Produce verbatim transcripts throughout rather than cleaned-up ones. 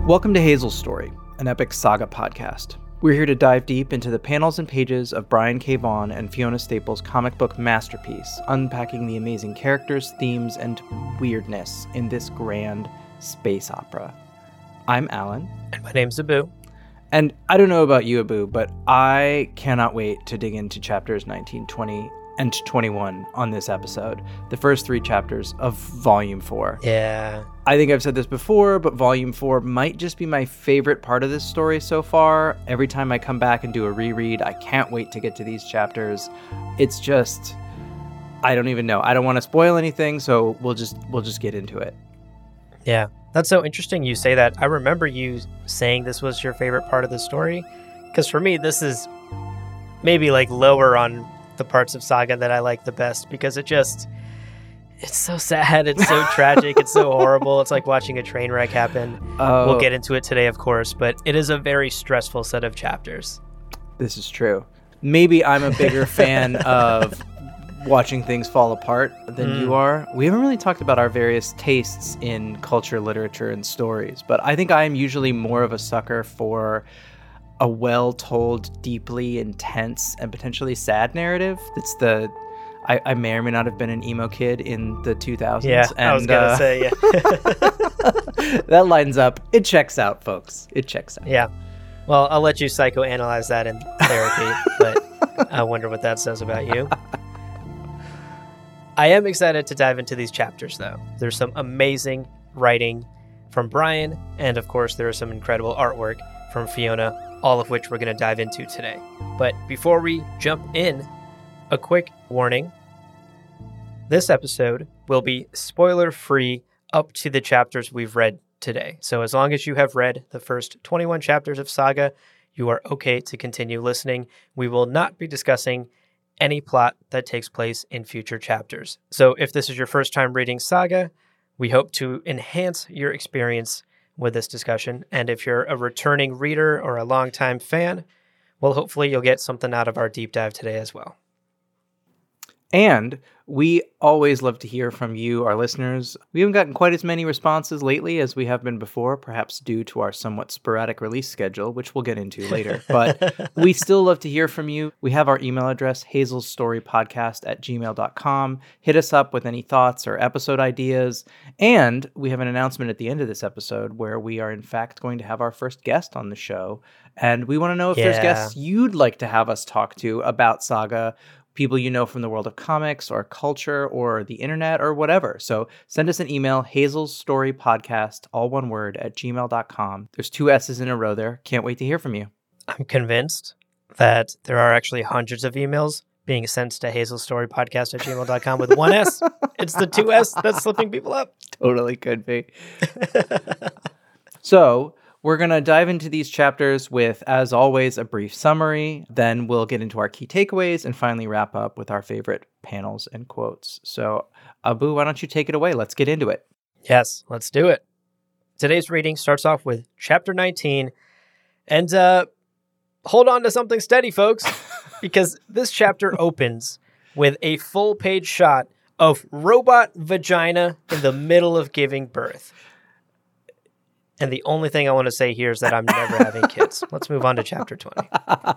Welcome to Hazel's Story, an epic saga podcast. We're here to dive deep into the panels and pages of Brian K. Vaughan and Fiona Staples' comic book masterpiece, unpacking the amazing characters, themes, and weirdness in this grand space opera. I'm Alan. And my name's Abu. And I don't know about you, Abu, but I cannot wait to dig into chapters nineteen, twenty, and twenty-one on this episode. The first three chapters of Volume four. Yeah. I think I've said this before, but Volume four might just be my favorite part of this story so far. Every time I come back and do a reread, I can't wait to get to these chapters. It's just, I don't even know. I don't want to spoil anything, so we'll just we'll just get into it. Yeah. That's so interesting you say that. I remember you saying this was your favorite part of the story, because for me, this is maybe like lower on the parts of Saga that I like the best, because it just, it's so sad, it's so tragic, it's so horrible. It's like watching a train wreck happen. Oh, We'll get into it today, of course, but it is a very stressful set of chapters. This is true. Maybe I'm a bigger fan of watching things fall apart than Mm. you are. We haven't really talked about our various tastes in culture, literature, and stories, but I think I am usually more of a sucker for a well-told, deeply intense, and potentially sad narrative. It's the I, I may or may not have been an emo kid in the two thousands. Yeah, and, I was gonna uh, say, yeah. that lines up. It checks out, folks. It checks out. Yeah. Well, I'll let you psychoanalyze that in therapy, but I wonder what that says about you. I am excited to dive into these chapters, though. There's some amazing writing from Brian, and of course, there is some incredible artwork from Fiona, all of which we're going to dive into today. But before we jump in, a quick warning. This episode will be spoiler-free up to the chapters we've read today. So as long as you have read the first twenty-one chapters of Saga, you are okay to continue listening. We will not be discussing any plot that takes place in future chapters. So if this is your first time reading Saga, we hope to enhance your experience with this discussion. And if you're a returning reader or a longtime fan, well, hopefully you'll get something out of our deep dive today as well. And we always love to hear from you, our listeners. We haven't gotten quite as many responses lately as we have been before, perhaps due to our somewhat sporadic release schedule, which we'll get into later. But we still love to hear from you. We have our email address, hazelstorypodcast at gmail dot com. Hit us up with any thoughts or episode ideas. And we have an announcement at the end of this episode where we are, in fact, going to have our first guest on the show. And we want to know if there's Yeah. guests you'd like to have us talk to about Saga, people you know from the world of comics or culture or the internet or whatever. So send us an email, hazelstorypodcast, all one word, at gmail dot com. There's two S's in a row there. Can't wait to hear from you. I'm convinced that there are actually hundreds of emails being sent to hazelstorypodcast at gmail dot com with one S. It's the two S that's slipping people up. Totally could be. So we're going to dive into these chapters with, as always, a brief summary. Then we'll get into our key takeaways and finally wrap up with our favorite panels and quotes. So, Abu, why don't you take it away? Let's get into it. Yes, let's do it. Today's reading starts off with chapter nineteen. And uh, hold on to something steady, folks, because this chapter opens with a full page shot of robot vagina in the middle of giving birth. And the only thing I want to say here is that I'm never having kids. Let's move on to chapter twenty.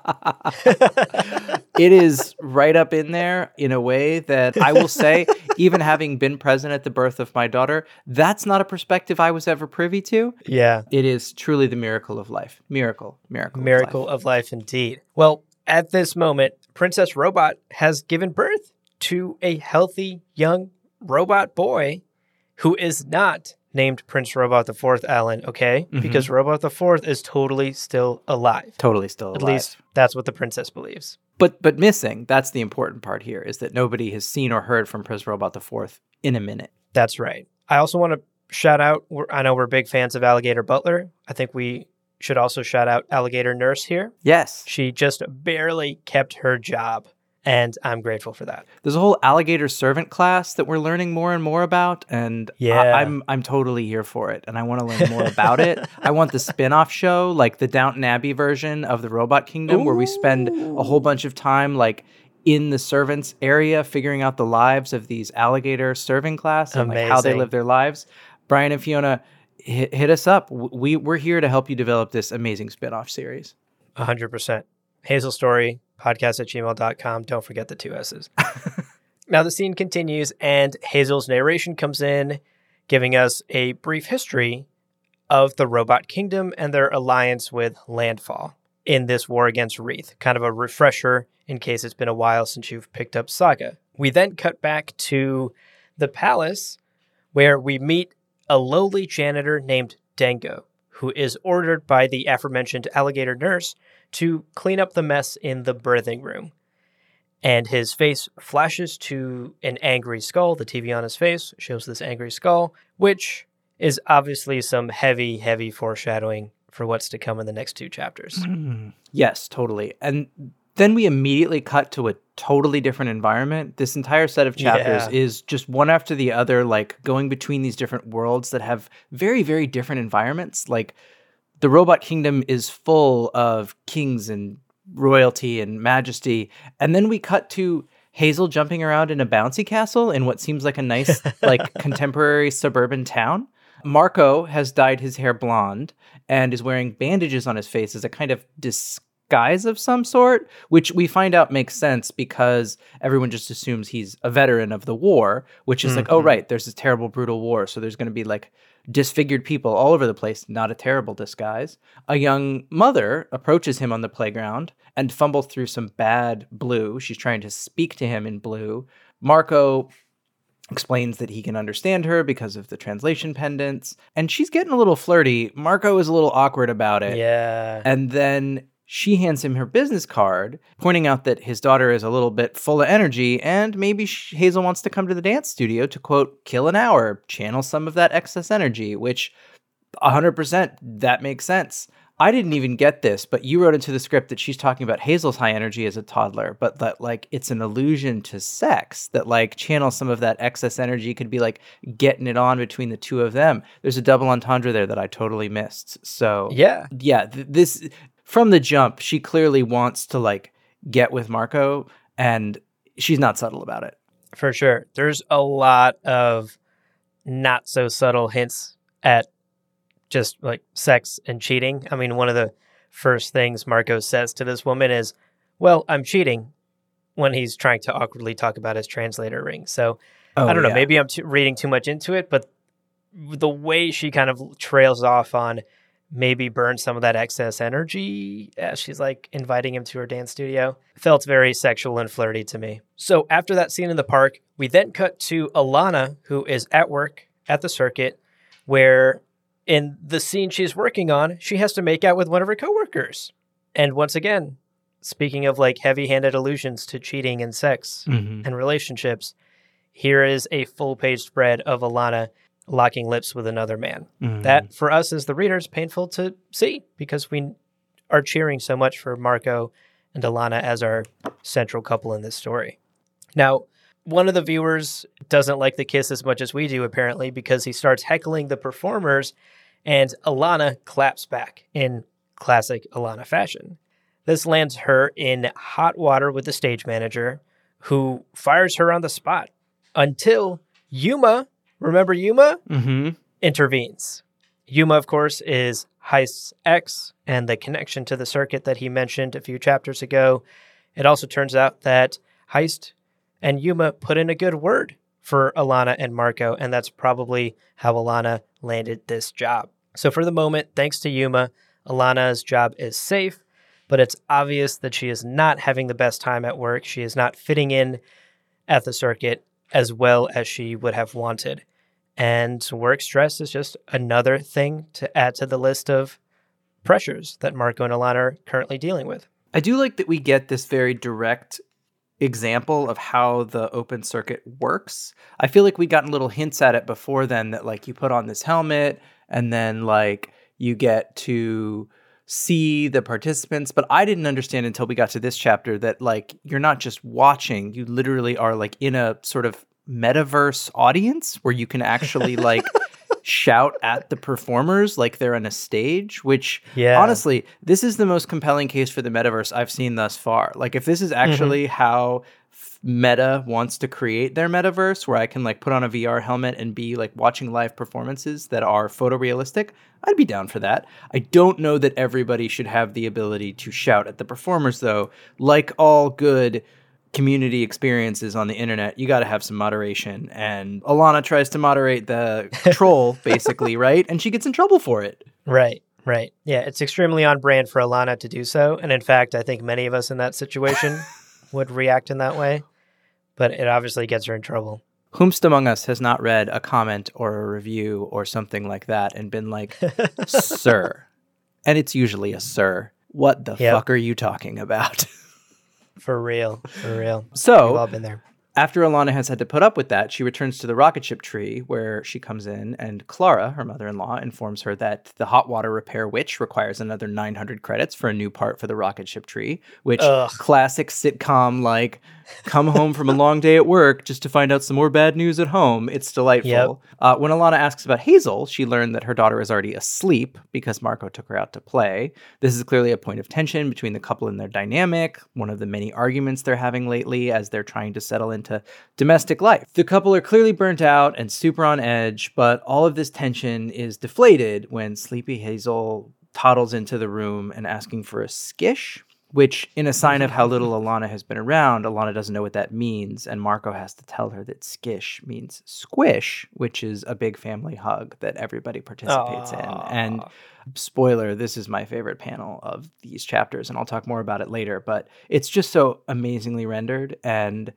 It is right up in there in a way that I will say, even having been present at the birth of my daughter, that's not a perspective I was ever privy to. Yeah. It is truly the miracle of life. Miracle, miracle, Miracle of life. of life, indeed. Well, at this moment, Princess Robot has given birth to a healthy young robot boy who is not named Prince Robot the Fourth, Alan, okay? Mhm. Because Robot the Fourth is totally still alive. Totally still alive. At least that's what the princess believes. But but missing, that's the important part here, is that nobody has seen or heard from Prince Robot the Fourth in a minute. That's right. I also want to shout out, we're, I know we're big fans of Alligator Butler. I think we should also shout out Alligator Nurse here. Yes. She just barely kept her job, and I'm grateful for that. There's a whole alligator servant class that we're learning more and more about, and Yeah. I, I'm I'm totally here for it, and I want to learn more about it. I want the spin-off show, like the Downton Abbey version of the Robot Kingdom, where we spend a whole bunch of time like in the servants area figuring out the lives of these alligator serving class and like how they Amazing. live their lives. Brian and Fiona, hit, hit us up. We, we're here to help you develop this amazing spin-off series. one hundred percent. Hazel Story, podcast at gmail dot com. Don't forget the two S's. Now the scene continues, and Hazel's narration comes in, giving us a brief history of the Robot Kingdom and their alliance with Landfall in this war against Wreath. Kind of a refresher in case it's been a while since you've picked up Saga. We then cut back to the palace, where we meet a lowly janitor named Dango, who is ordered by the aforementioned alligator nurse to clean up the mess in the birthing room. And his face flashes to an angry skull. The T V on his face shows this angry skull, which is obviously some heavy, heavy foreshadowing for what's to come in the next two chapters. Mm, yes, totally. And then we immediately cut to a totally different environment. This entire set of chapters Yeah. is just one after the other, like going between these different worlds that have very, very different environments. Like the Robot Kingdom is full of kings and royalty and majesty. And then we cut to Hazel jumping around in a bouncy castle in what seems like a nice, like contemporary suburban town. Marco has dyed his hair blonde and is wearing bandages on his face as a kind of disguise of some sort, which we find out makes sense because everyone just assumes he's a veteran of the war, which is mm-hmm. like, oh, right, there's this terrible, brutal war. So there's going to be like disfigured people all over the place, not a terrible disguise. A young mother approaches him on the playground and fumbles through some bad blue. She's trying to speak to him in blue. Marco explains that he can understand her because of the translation pendants, and she's getting a little flirty. Marco is a little awkward about it. Yeah. And then she hands him her business card, pointing out that his daughter is a little bit full of energy, and maybe Hazel wants to come to the dance studio to, quote, kill an hour, channel some of that excess energy, which one hundred percent, that makes sense. I didn't even get this, but you wrote into the script that she's talking about Hazel's high energy as a toddler, but that, like, it's an allusion to sex, that, like, channel some of that excess energy could be, like, getting it on between the two of them. There's a double entendre there that I totally missed. So, yeah, yeah, th- this... From the jump, she clearly wants to, like, get with Marco, and she's not subtle about it. For sure. There's a lot of not so subtle hints at just, like, sex and cheating. I mean, one of the first things Marco says to this woman is, well, I'm cheating, when he's trying to awkwardly talk about his translator ring. So, oh, I don't know, yeah. maybe I'm too, reading too much into it, but the way she kind of trails off on maybe burn some of that excess energy as she's like inviting him to her dance studio felt very sexual and flirty to me. So after that scene in the park, we then cut to Alana, who is at work at the circuit, where in the scene she's working on, she has to make out with one of her coworkers. And once again, speaking of like heavy-handed allusions to cheating and sex mm-hmm. and relationships, here is a full page spread of Alana locking lips with another man. Mm. That, for us as the readers, painful to see because we are cheering so much for Marco and Alana as our central couple in this story. Now, one of the viewers doesn't like the kiss as much as we do, apparently, because he starts heckling the performers, and Alana claps back in classic Alana fashion. This lands her in hot water with the stage manager, who fires her on the spot until Yuma, remember Yuma? Mm-hmm. Intervenes. Yuma, of course, is Heist's ex and the connection to the circuit that he mentioned a few chapters ago. It also turns out that Heist and Yuma put in a good word for Alana and Marco, and that's probably how Alana landed this job. So for the moment, thanks to Yuma, Alana's job is safe, but it's obvious that she is not having the best time at work. She is not fitting in at the circuit as well as she would have wanted. And work stress is just another thing to add to the list of pressures that Marco and Alana are currently dealing with. I do like that we get this very direct example of how the open circuit works. I feel like we'd gotten little hints at it before then, that like you put on this helmet and then like you get to see the participants, but I didn't understand until we got to this chapter that like you're not just watching, you literally are like in a sort of metaverse audience where you can actually like shout at the performers like they're on a stage, which yeah. honestly, this is the most compelling case for the metaverse I've seen thus far. Like if this is actually mm-hmm. how f- Meta wants to create their metaverse where I can like put on a V R helmet and be like watching live performances that are photorealistic, I'd be down for that. I don't know that everybody should have the ability to shout at the performers, though. Like all good community experiences on the internet, you got to have some moderation. And Alana tries to moderate the troll, basically, right? And she gets in trouble for it. Right, right. Yeah, it's extremely on brand for Alana to do so. And in fact, I think many of us in that situation would react in that way. But it obviously gets her in trouble. Whomst among us has not read a comment or a review or something like that and been like, sir. And it's usually a sir. What the yep. fuck are you talking about? For real, for real. So, we've all been there. After Alana has had to put up with that, she returns to the rocket ship tree where she comes in, and Clara, her mother-in-law, informs her that the hot water repair witch requires another nine hundred credits for a new part for the rocket ship tree, which Ugh. classic sitcom, like, come home from a long day at work just to find out some more bad news at home. It's delightful. Yep. Uh, when Alana asks about Hazel, she learned that her daughter is already asleep because Marco took her out to play. This is clearly a point of tension between the couple and their dynamic, one of the many arguments they're having lately as they're trying to settle into domestic life. The couple are clearly burnt out and super on edge, but all of this tension is deflated when sleepy Hazel toddles into the room and asking for a skish, which, in a sign of how little Alana has been around, Alana doesn't know what that means, and Marco has to tell her that skish means squish, which is a big family hug that everybody participates Aww. in. And spoiler, this is my favorite panel of these chapters, and I'll talk more about it later, but it's just so amazingly rendered and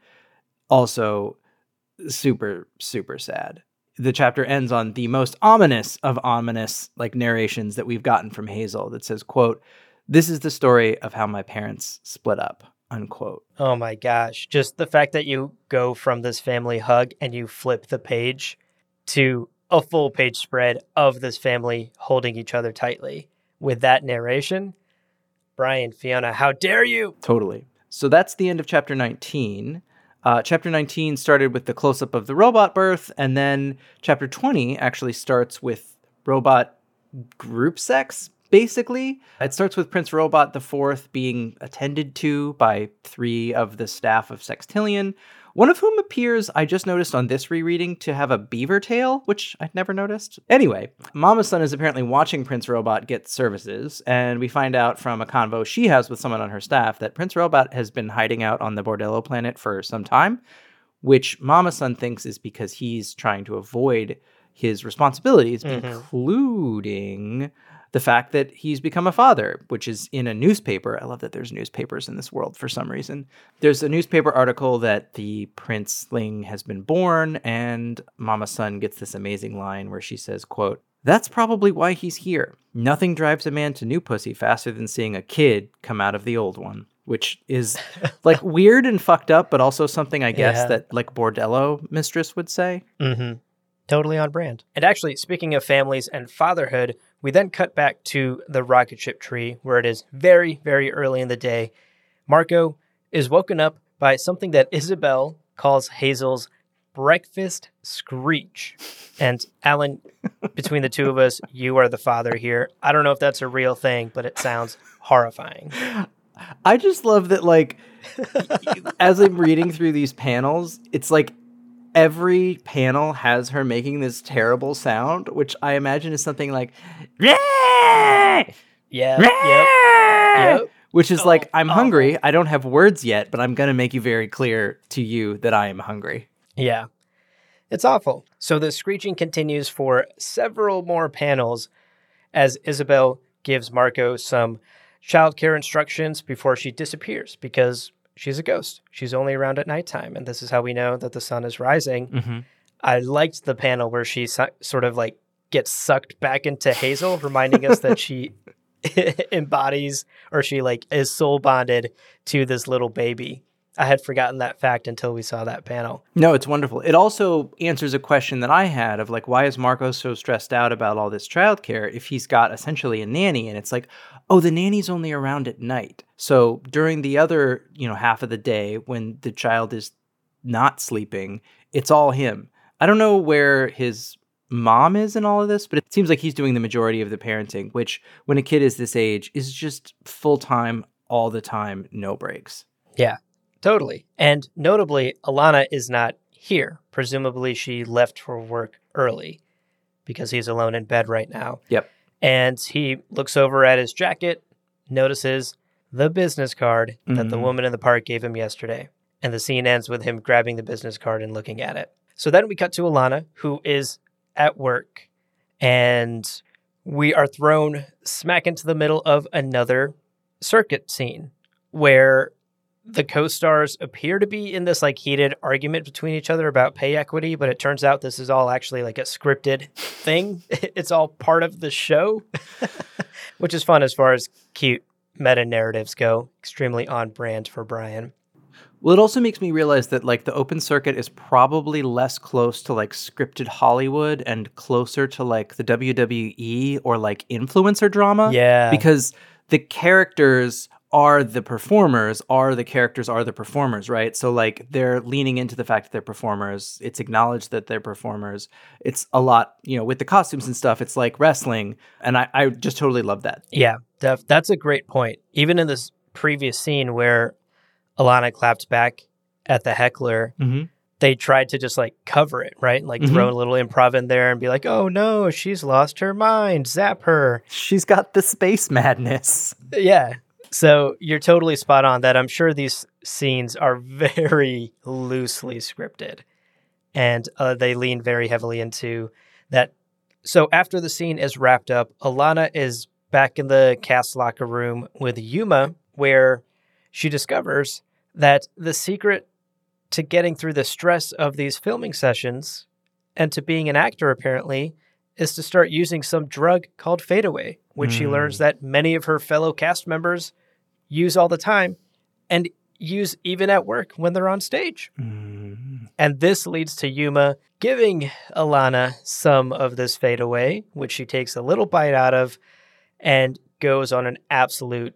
also super, super sad. The chapter ends on the most ominous of ominous like narrations that we've gotten from Hazel that says, quote, "This is the story of how my parents split up," unquote. Oh my gosh. Just the fact that you go from this family hug and you flip the page to a full page spread of this family holding each other tightly with that narration. Brian, Fiona, how dare you? Totally. So that's the end of chapter nineteen. Uh, chapter nineteen started with the close-up of the robot birth, and then chapter twenty actually starts with robot group sex, basically. It starts with Prince Robot the Fourth being attended to by three of the staff of Sextillion, one of whom appears, I just noticed on this rereading, to have a beaver tail, which I'd never noticed. Anyway, Mama Sun is apparently watching Prince Robot get services, and we find out from a convo she has with someone on her staff that Prince Robot has been hiding out on the Bordello planet for some time, which Mama Sun thinks is because he's trying to avoid his responsibilities, mm-hmm. including the fact that he's become a father, which is in a newspaper. I love that there's newspapers in this world for some reason. There's a newspaper article that the princeling has been born, and Mama Sun gets this amazing line where she says, quote, "That's probably why he's here. Nothing drives a man to new pussy faster than seeing a kid come out of the old one," which is like weird and fucked up, but also something I guess yeah. that like Bordello mistress would say. Mm-hmm. Totally on brand. And actually, speaking of families and fatherhood, we then cut back to the rocket ship tree where it is very, very early in the day. Marco is woken up by something that Isabel calls Hazel's breakfast screech. And Alan, between the two of us, you are the father here. I don't know if that's a real thing, but it sounds horrifying. I just love that, like, as I'm reading through these panels, it's like every panel has her making this terrible sound, which I imagine is something like, yeah, yeah, yep, yep. Which is oh, like, I'm awful. hungry. I don't have words yet, but I'm going to make you very clear to you that I am hungry. Yeah, it's awful. So the screeching continues for several more panels as Isabel gives Marco some childcare instructions before she disappears because she's a ghost. She's only around at nighttime, and this is how we know that the sun is rising. Mm-hmm. I liked the panel where she su- sort of like gets sucked back into Hazel, reminding us that she embodies or she like is soul bonded to this little baby. I had forgotten that fact until we saw that panel. No, it's wonderful. It also answers a question that I had of like, why is Marco so stressed out about all this childcare if he's got essentially a nanny? And it's like, oh, the nanny's only around at night. So during the other, you know, half of the day when the child is not sleeping, it's all him. I don't know where his mom is in all of this, but it seems like he's doing the majority of the parenting, which when a kid is this age is just full time, all the time, no breaks. Yeah. totally. And notably, Alana is not here. Presumably, she left for work early because he's alone in bed right now. Yep. And he looks over at his jacket, notices the business card that Mm-hmm. the woman in the park gave him yesterday. And the scene ends with him grabbing the business card and looking at it. So then we cut to Alana, who is at work, and we are thrown smack into the middle of another circuit scene where the co-stars appear to be in this like heated argument between each other about pay equity, but it turns out this is all actually like a scripted thing. It's all part of the show, which is fun as far as cute meta narratives go. Extremely on brand for Brian. Well, it also makes me realize that like the open circuit is probably less close to like scripted Hollywood and closer to like the W W E or like influencer drama. Yeah. Because the characters are the performers, are the characters are the performers, right? So like they're leaning into the fact that they're performers. It's acknowledged that they're performers. It's a lot, you know, with the costumes and stuff, it's like wrestling. And I, I just totally love that. Yeah, def- that's a great point. Even in this previous scene where Alana clapped back at the heckler, Mm-hmm. they tried to just like cover it, right? Like Mhm. throw a little improv in there and be like, oh no, she's lost her mind. Zap her. She's got the space madness. Yeah. So you're totally spot on that. I'm sure these scenes are very loosely scripted and uh, they lean very heavily into that. So after the scene is wrapped up, Alana is back in the cast locker room with Yuma, where she discovers that the secret to getting through the stress of these filming sessions and to being an actor, apparently, is to start using some drug called Fadeaway, which she Mm. learns that many of her fellow cast members use all the time and use even at work when they're on stage. Mm. And this leads to Yuma giving Alana some of this Fadeaway, which she takes a little bite out of and goes on an absolute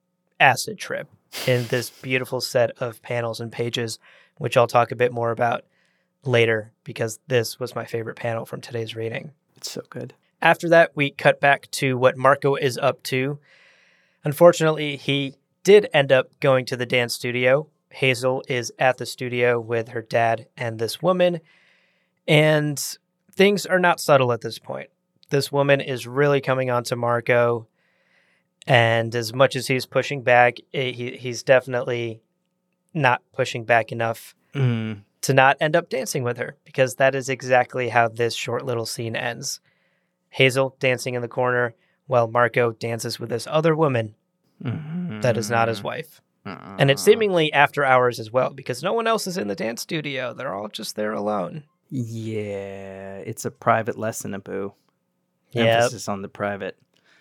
acid trip in this beautiful set of panels and pages, which I'll talk a bit more about later because this was my favorite panel from today's reading. It's so good. After that, we cut back to what Marco is up to. Unfortunately, he did end up going to the dance studio. Hazel is at the studio with her dad and this woman, and things are not subtle at this point. This woman is really coming on to Marco, and as much as he's pushing back, eh, he, he's definitely not pushing back enough Mm. to not end up dancing with her, because that is exactly how this short little scene ends. Hazel dancing in the corner while Marco dances with this other woman Mm. that is not his wife. Mm. And it's seemingly after hours as well, because no one else is in the dance studio. They're all just there alone. Yeah, it's a private lesson, Abu. Yep. Emphasis on the private.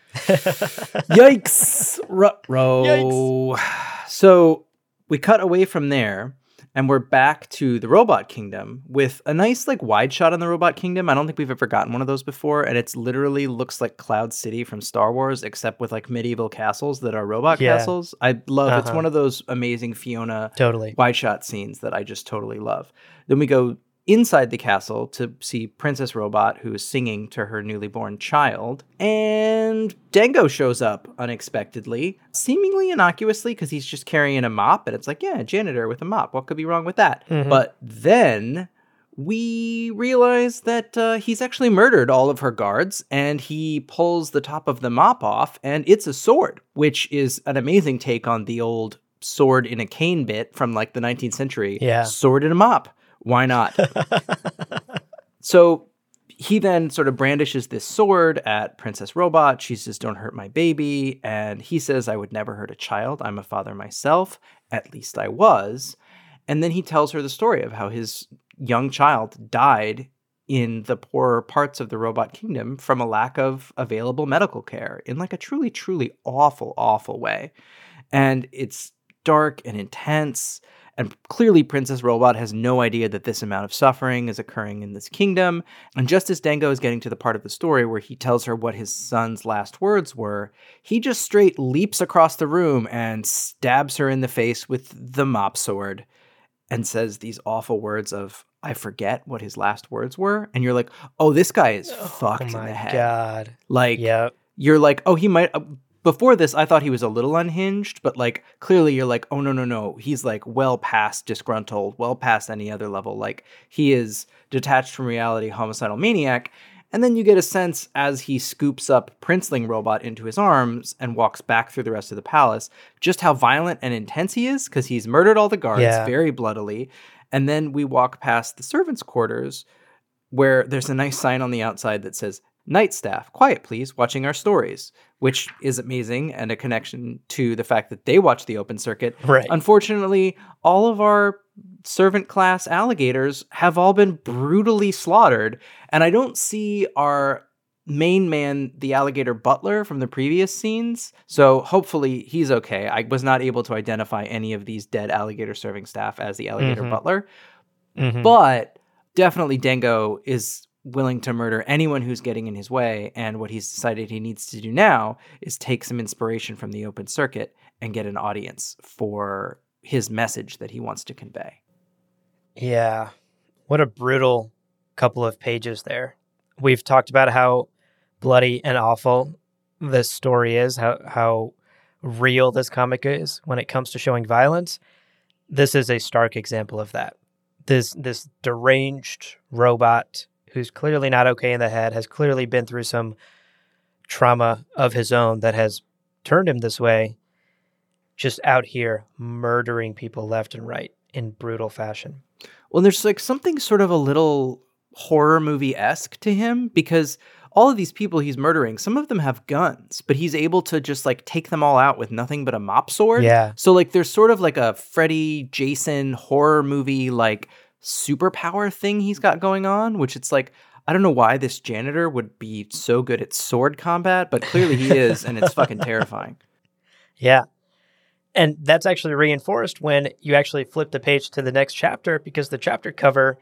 Yikes! Ruh-roh. So we cut away from there, and we're back to the Robot Kingdom with a nice like wide shot on the Robot Kingdom. I don't think we've ever gotten one of those before, and it's literally looks like Cloud City from Star Wars, except with like medieval castles that are robot Yeah. castles. I love it's Uh-huh. one of those amazing Fiona Totally. wide shot scenes that I just totally love. Then we go inside the castle to see Princess Robot, who is singing to her newly born child. And Dango shows up unexpectedly, seemingly innocuously, because he's just carrying a mop. And it's like, yeah, a janitor with a mop. What could be wrong with that? Mhm. But then we realize that uh, he's actually murdered all of her guards, and he pulls the top of the mop off, and it's a sword, which is an amazing take on the old sword in a cane bit from like the nineteenth century. Yeah. Sword in a mop. Why not? So he then sort of brandishes this sword at Princess Robot. She says, don't hurt my baby. And he says, I would never hurt a child. I'm a father myself. At least I was. And then he tells her the story of how his young child died in the poorer parts of the Robot Kingdom from a lack of available medical care in like a truly, truly awful, awful way. And it's dark and intense. And clearly Princess Robot has no idea that this amount of suffering is occurring in this kingdom. And just as Dango is getting to the part of the story where he tells her what his son's last words were, he just straight leaps across the room and stabs her in the face with the mop sword and says these awful words of, I forget what his last words were. And you're like, oh, this guy is fucked Oh in my the head. God. Like, Yep. you're like, oh, he might... Uh, before this, I thought he was a little unhinged, but like clearly you're like, oh, no, no, no. He's like well past disgruntled, well past any other level. Like he is detached from reality, homicidal maniac. And then you get a sense as he scoops up Princeling Robot into his arms and walks back through the rest of the palace, just how violent and intense he is, because he's murdered all the guards yeah. very bloodily. And then we walk past the servants' quarters where there's a nice sign on the outside that says, "Night staff, quiet please, watching our stories," which is amazing and a connection to the fact that they watch the open circuit. Right. Unfortunately, all of our servant class alligators have all been brutally slaughtered, and I don't see our main man, the alligator butler from the previous scenes, so hopefully he's okay. I was not able to identify any of these dead alligator serving staff as the alligator mm-hmm. butler, mm-hmm. but definitely Dengo is willing to murder anyone who's getting in his way, and what he's decided he needs to do now is take some inspiration from the open circuit and get an audience for his message that he wants to convey. Yeah. What a brutal couple of pages there. We've talked about how bloody and awful this story is, how how real this comic is when it comes to showing violence. This is a stark example of that. This this deranged robot who's clearly not okay in the head, has clearly been through some trauma of his own that has turned him this way, just out here murdering people left and right in brutal fashion. Well, there's like something sort of a little horror movie-esque to him, because all of these people he's murdering, some of them have guns, but he's able to just like take them all out with nothing but a mop sword. Yeah. So like there's sort of like a Freddy, Jason horror movie like superpower thing he's got going on, which it's like, I don't know why this janitor would be so good at sword combat, but clearly he is, and it's fucking terrifying. Yeah. And that's actually reinforced when you actually flip the page to the next chapter, because the chapter cover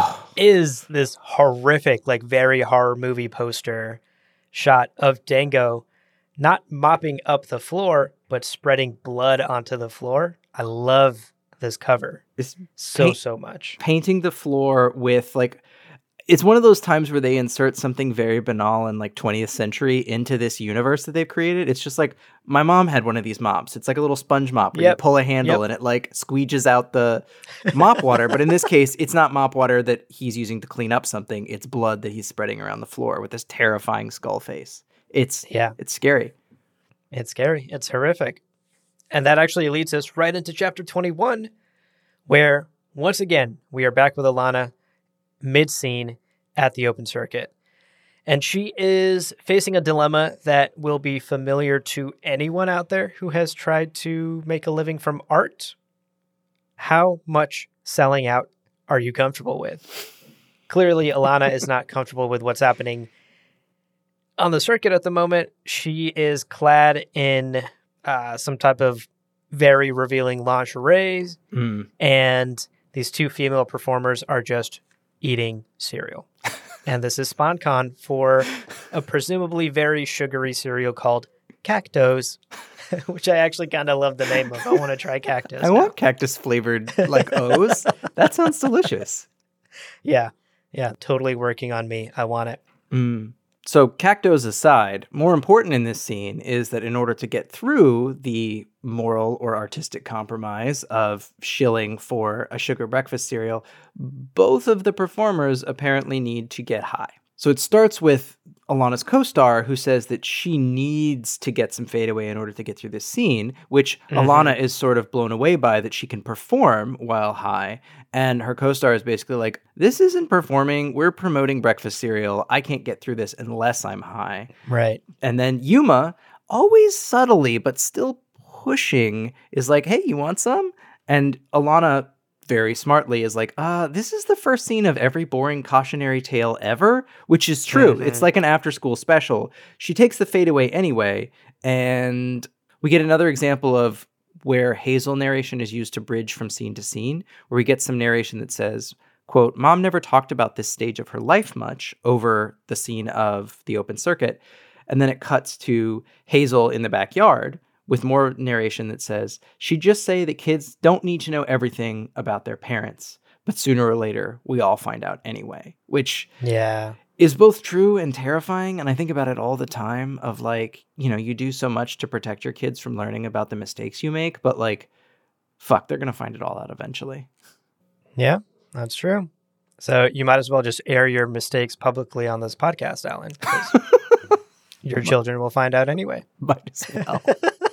is this horrific, like very horror movie poster shot of Dengo not mopping up the floor, but spreading blood onto the floor. I love this cover it's so, paint, so much. Painting the floor with like, it's one of those times where they insert something very banal and like twentieth century into this universe that they've created. It's just like, my mom had one of these mops. It's like a little sponge mop where yep. you pull a handle yep. and it like squeeges out the mop water. But in this case, it's not mop water that he's using to clean up something. It's blood that he's spreading around the floor with this terrifying skull face. It's yeah, it's scary. It's scary. It's horrific. And that actually leads us right into chapter twenty-one, where once again, we are back with Alana mid-scene at the open circuit. And she is facing a dilemma that will be familiar to anyone out there who has tried to make a living from art. How much selling out are you comfortable with? Clearly, Alana is not comfortable with what's happening on the circuit at the moment. She is clad in uh, some type of very revealing lingerie, mm. and these two female performers are just eating cereal. And this is SpawnCon for a presumably very sugary cereal called Cactos, which I actually kind of love the name of. I want to try Cactus. I now. want cactus flavored like O's. That sounds delicious. Yeah. Yeah. Totally working on me. I want it. Mm. So Cactos aside, more important in this scene is that in order to get through the moral or artistic compromise of shilling for a sugar breakfast cereal, both of the performers apparently need to get high. So it starts with Alana's co-star, who says that she needs to get some fadeaway in order to get through this scene, which mm-hmm. Alana is sort of blown away by, that she can perform while high. And her co-star is basically like, this isn't performing. We're promoting breakfast cereal. I can't get through this unless I'm high. Right. And then Yuma, always subtly, but still pushing, is like, hey, you want some? And Alana very smartly is like, uh, this is the first scene of every boring cautionary tale ever, which is true. Mm-hmm. It's like an after-school special. She takes the fadeaway anyway, and we get another example of where Hazel narration is used to bridge from scene to scene, where we get some narration that says, quote, Mom never talked about this stage of her life much, over the scene of the open circuit. And then it cuts to Hazel in the backyard with more narration that says, she'd just say that kids don't need to know everything about their parents, but sooner or later, we all find out anyway, which yeah, is both true and terrifying. And I think about it all the time of like, you know, you do so much to protect your kids from learning about the mistakes you make, but like, fuck, they're going to find it all out eventually. Yeah, that's true. So you might as well just air your mistakes publicly on this podcast, Alan. 'Cause your children will find out anyway. Might as well.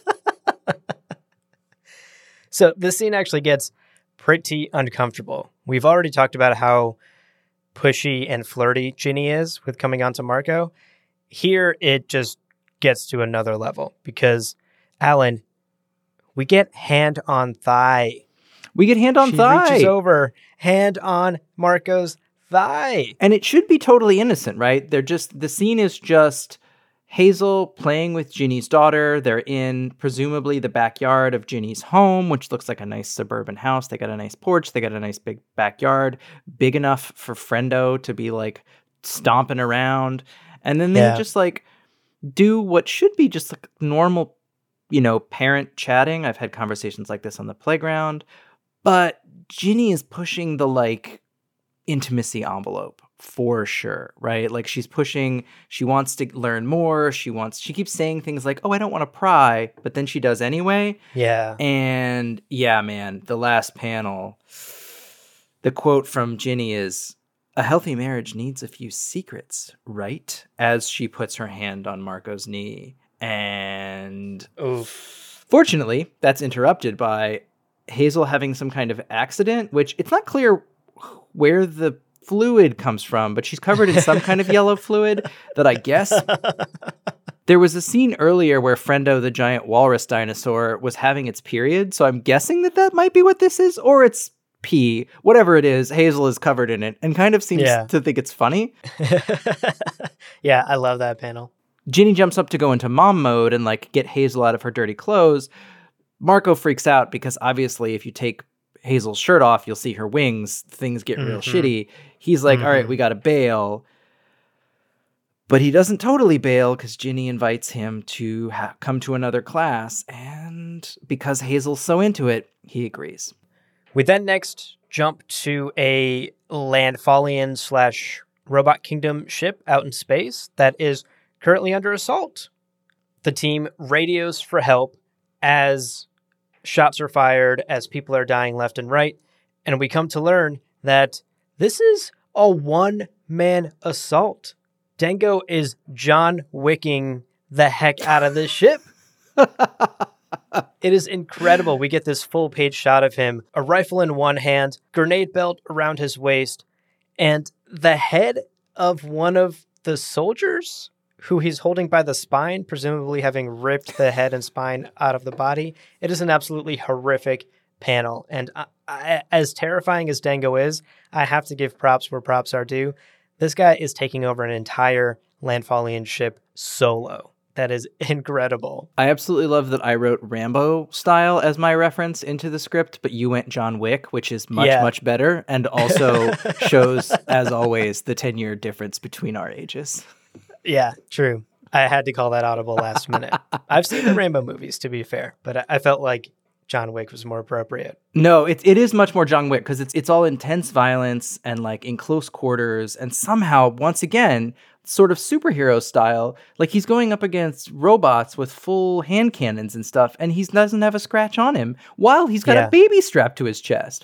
So this scene actually gets pretty uncomfortable. We've already talked about how pushy and flirty Ginny is with coming on to Marco. Here, it just gets to another level because, Alan, we get hand on thigh. We get hand on she thigh. She reaches over, hand on Marco's thigh. And it should be totally innocent, right? They're just, the scene is just Hazel playing with Ginny's daughter. They're in presumably the backyard of Ginny's home, which looks like a nice suburban house. They got a nice porch. They got a nice big backyard, big enough for Friendo to be like stomping around. And then they Yeah. just like do what should be just like normal, you know, parent chatting. I've had conversations like this on the playground, but Ginny is pushing the like intimacy envelope for sure, right? Like she's pushing, she wants to learn more. She wants, she keeps saying things like, oh, I don't want to pry, but then she does anyway. Yeah. And yeah, man, the last panel, the quote from Ginny is, a healthy marriage needs a few secrets, right? As she puts her hand on Marco's knee. And Oof. Fortunately, that's interrupted by Hazel having some kind of accident, which it's not clear where the fluid comes from, but she's covered in some kind of yellow fluid that I guess... There was a scene earlier where Friendo, the giant walrus dinosaur, was having its period, so I'm guessing that that might be what this is, or it's pee. Whatever it is, Hazel is covered in it and kind of seems Yeah. to think it's funny. Yeah, I love that panel. Ginny jumps up to go into mom mode and like get Hazel out of her dirty clothes. Marco freaks out because obviously if you take Hazel's shirt off, you'll see her wings. Things get real Mhm. shitty. He's like, Mhm. all right, we got to bail. But he doesn't totally bail because Ginny invites him to ha- come to another class. And because Hazel's so into it, he agrees. We then next jump to a Landfallian slash Robot Kingdom ship out in space that is currently under assault. The team radios for help as shots are fired, as people are dying left and right. And we come to learn that this is a one-man assault. Dengo is John Wicking the heck out of this ship. It is incredible. We get this full page shot of him, a rifle in one hand, grenade belt around his waist, and the head of one of the soldiers who he's holding by the spine, presumably having ripped the head and spine out of the body. It is an absolutely horrific panel. And I, I, as terrifying as Dengo is, I have to give props where props are due. This guy is taking over an entire Landfallian ship solo. That is incredible. I absolutely love that I wrote Rambo style as my reference into the script, but you went John Wick, which is much, Yeah. much better, and also shows, as always, the ten-year difference between our ages. Yeah, true. I had to call that audible last minute. I've seen the Rambo movies, to be fair, but I, I felt like John Wick was more appropriate. No, it, it is much more John Wick because it's it's all intense violence and like in close quarters, and somehow, once again, sort of superhero style, like he's going up against robots with full hand cannons and stuff, and he doesn't have a scratch on him while he's got Yeah. a baby strapped to his chest.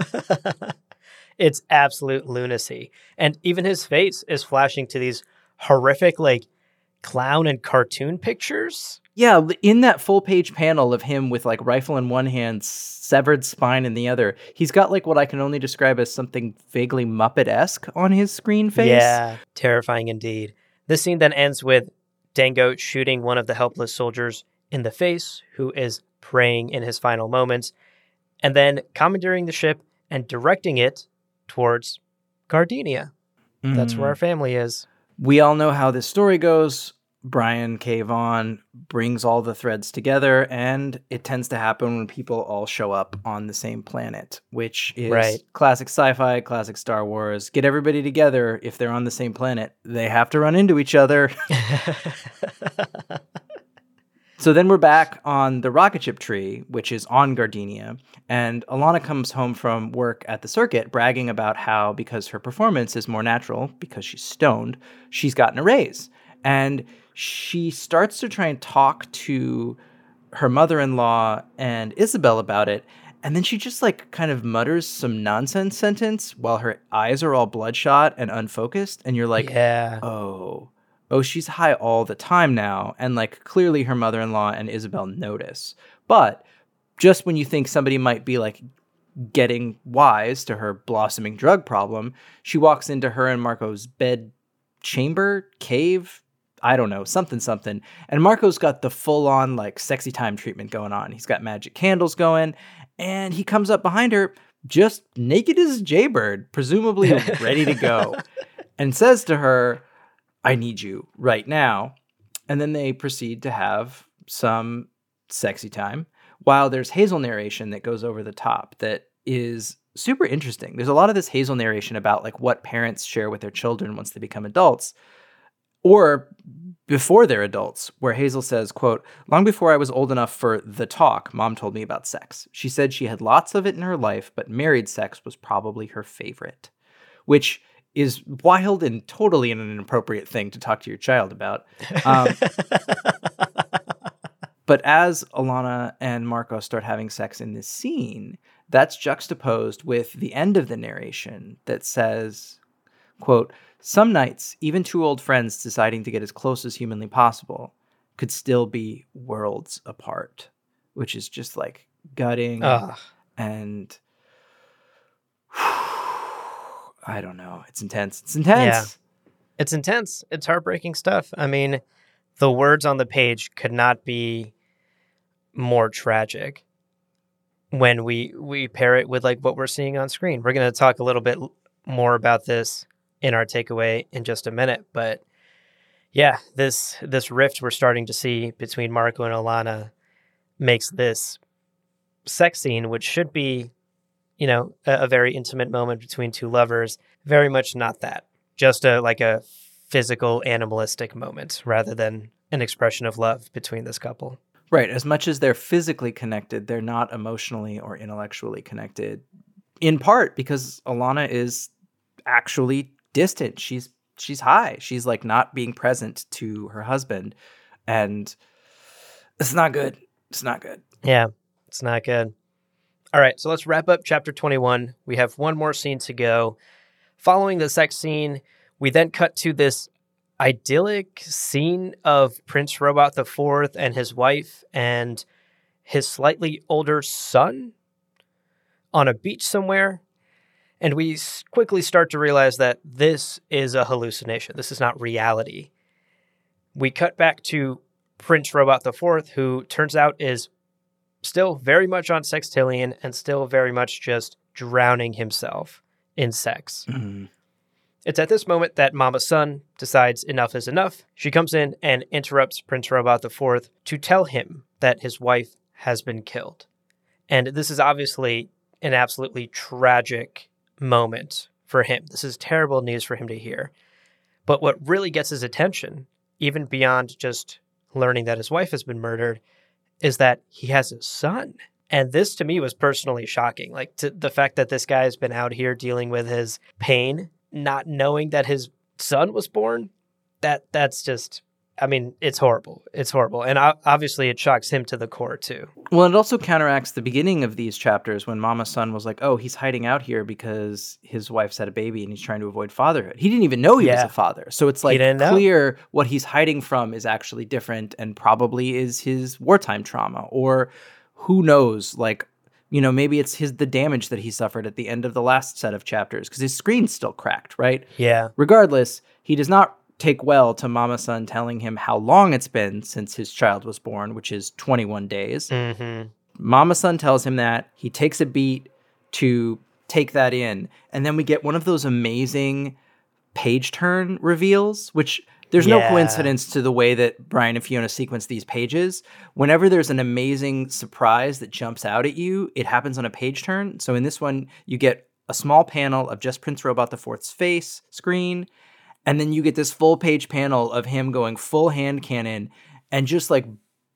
It's absolute lunacy. And even his face is flashing to these horrific, like, clown and cartoon pictures. Yeah, in that full page panel of him with like rifle in one hand, severed spine in the other, he's got like what I can only describe as something vaguely Muppet-esque on his screen face. Yeah, terrifying indeed. This scene then ends with Dengo shooting one of the helpless soldiers in the face, who is praying in his final moments, and then commandeering the ship and directing it towards Gardenia. That's where our family is. We all know how this story goes. Brian K. Vaughan brings all the threads together, and it tends to happen when people all show up on the same planet, which is Right. classic sci-fi, classic Star Wars. Get everybody together. If they're on the same planet, they have to run into each other. So then we're back on the rocket ship tree, which is on Gardenia, and Alana comes home from work at the circuit bragging about how, because her performance is more natural, because she's stoned, she's gotten a raise. And she starts to try and talk to her mother-in-law and Isabel about it, and then she just like kind of mutters some nonsense sentence while her eyes are all bloodshot and unfocused, and you're like, yeah. oh... oh, she's high all the time now, and like clearly her mother-in-law and Isabel notice. But just when you think somebody might be like getting wise to her blossoming drug problem, she walks into her and Marco's bed chamber, cave, I don't know, something, something. And Marco's got the full-on like sexy time treatment going on. He's got magic candles going, and he comes up behind her just naked as a jaybird, presumably ready to go, and says to her, I need you right now. And then they proceed to have some sexy time while there's Hazel narration that goes over the top that is super interesting. There's a lot of this Hazel narration about like what parents share with their children once they become adults or before they're adults, where Hazel says, quote, long before I was old enough for the talk, Mom told me about sex. She said she had lots of it in her life, but married sex was probably her favorite, which is wild and totally an inappropriate thing to talk to your child about. Um, but as Alana and Marco start having sex in this scene, that's juxtaposed with the end of the narration that says, quote, some nights, even two old friends deciding to get as close as humanly possible could still be worlds apart, which is just like gutting Ugh. and... I don't know. It's intense. It's intense. Yeah. It's intense. It's heartbreaking stuff. I mean, the words on the page could not be more tragic when we, we pair it with like what we're seeing on screen. We're going to talk a little bit more about this in our takeaway in just a minute. But yeah, this this rift we're starting to see between Marco and Alana makes this sex scene, which should be, you know, a, a very intimate moment between two lovers, very much not that. Just a like a physical, animalistic moment rather than an expression of love between this couple. Right. As much as they're physically connected, they're not emotionally or intellectually connected, in part because Alana is actually distant. She's she's high. She's like not being present to her husband. And it's not good. It's not good. Yeah, it's not good. All right, so let's wrap up chapter twenty-one. We have one more scene to go. Following the sex scene, we then cut to this idyllic scene of Prince Robot the Fourth and his wife and his slightly older son on a beach somewhere. And we quickly start to realize that this is a hallucination. This is not reality. We cut back to Prince Robot the Fourth, who turns out is still very much on Sextillion and still very much just drowning himself in sex. Mm-hmm. It's at this moment that Mama Sun decides enough is enough. She comes in and interrupts Prince Robot the Fourth to tell him that his wife has been killed. And this is obviously an absolutely tragic moment for him. This is terrible news for him to hear. But what really gets his attention, even beyond just learning that his wife has been murdered, is that he has a son. And this to me was personally shocking. Like to the fact that this guy has been out here dealing with his pain, not knowing that his son was born, that that's just, I mean, it's horrible. It's horrible. And obviously it shocks him to the core too. Well, it also counteracts the beginning of these chapters when Mama Sun was like, oh, he's hiding out here because his wife's had a baby and he's trying to avoid fatherhood. He didn't even know he Yeah. was a father. So it's like clear what he's hiding from is actually different and probably is his wartime trauma, or who knows, like, you know, maybe it's his the damage that he suffered at the end of the last set of chapters because his screen's still cracked, right? Yeah. Regardless, he does not take well to Mama Sun telling him how long it's been since his child was born, which is twenty-one days. Mm-hmm. Mama Sun tells him that. He takes a beat to take that in. And then we get one of those amazing page turn reveals, which there's Yeah. no coincidence to the way that Brian and Fiona sequence these pages. Whenever there's an amazing surprise that jumps out at you, it happens on a page turn. So in this one, you get a small panel of just Prince Robot the Fourth's face screen, and then you get this full page panel of him going full hand cannon and just like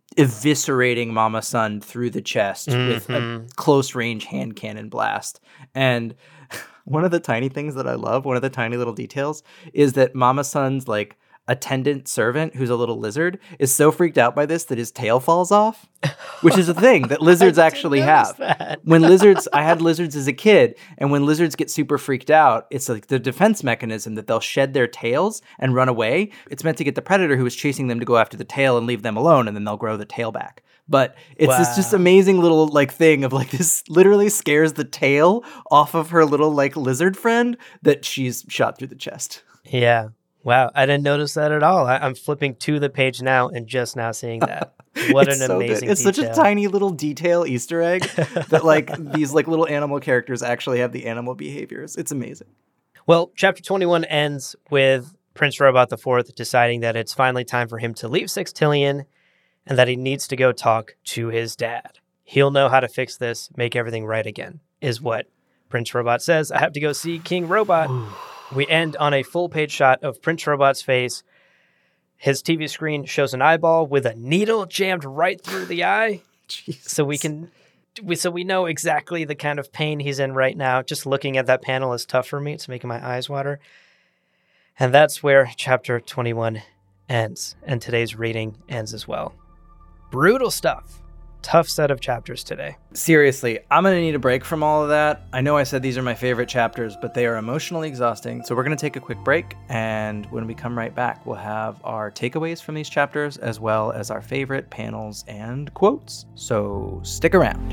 eviscerating Mama Sun through the chest mm-hmm. with a close range hand cannon blast. And one of the tiny things that I love, one of the tiny little details, is that Mama Sun's like attendant servant, who's a little lizard, is so freaked out by this that his tail falls off, which is a thing that lizards actually have. That. When lizards, I had lizards as a kid, and when lizards get super freaked out, it's like the defense mechanism that they'll shed their tails and run away. It's meant to get the predator who is chasing them to go after the tail and leave them alone, and then they'll grow the tail back. But it's wow. this just amazing little like thing of like this literally scares the tail off of her little like lizard friend that she's shot through the chest. Yeah. Wow. I didn't notice that at all. I- I'm flipping to the page now and just now seeing that. What it's an so amazing good. It's detail. such a tiny little detail Easter egg that like these like little animal characters actually have the animal behaviors. It's amazing. Well, chapter twenty-one ends with Prince Robot the Fourth deciding that it's finally time for him to leave Sextillion and that he needs to go talk to his dad. He'll know how to fix this, make everything right again, is what Prince Robot says. I have to go see King Robot. We end on a full-page shot of Prince Robot's face. His T V screen shows an eyeball with a needle jammed right through the eye. Jesus. So we can, we, so we know exactly the kind of pain he's in right now. Just looking at that panel is tough for me. It's making my eyes water. And that's where chapter twenty-one ends, and today's reading ends as well. Brutal stuff. Tough set of chapters today. Seriously, I'm going to need a break from all of that. I know I said these are my favorite chapters, but they are emotionally exhausting. So we're going to take a quick break. And when we come right back, we'll have our takeaways from these chapters, as well as our favorite panels and quotes. So stick around.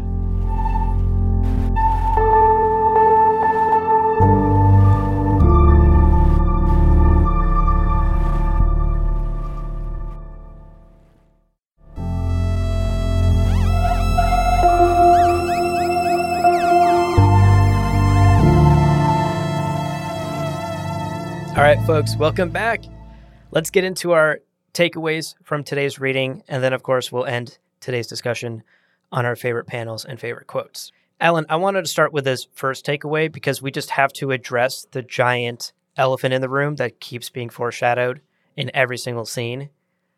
All right, folks, welcome back. Let's get into our takeaways from today's reading, and then, of course, we'll end today's discussion on our favorite panels and favorite quotes. Alan, I wanted to start with this first takeaway because we just have to address the giant elephant in the room that keeps being foreshadowed in every single scene.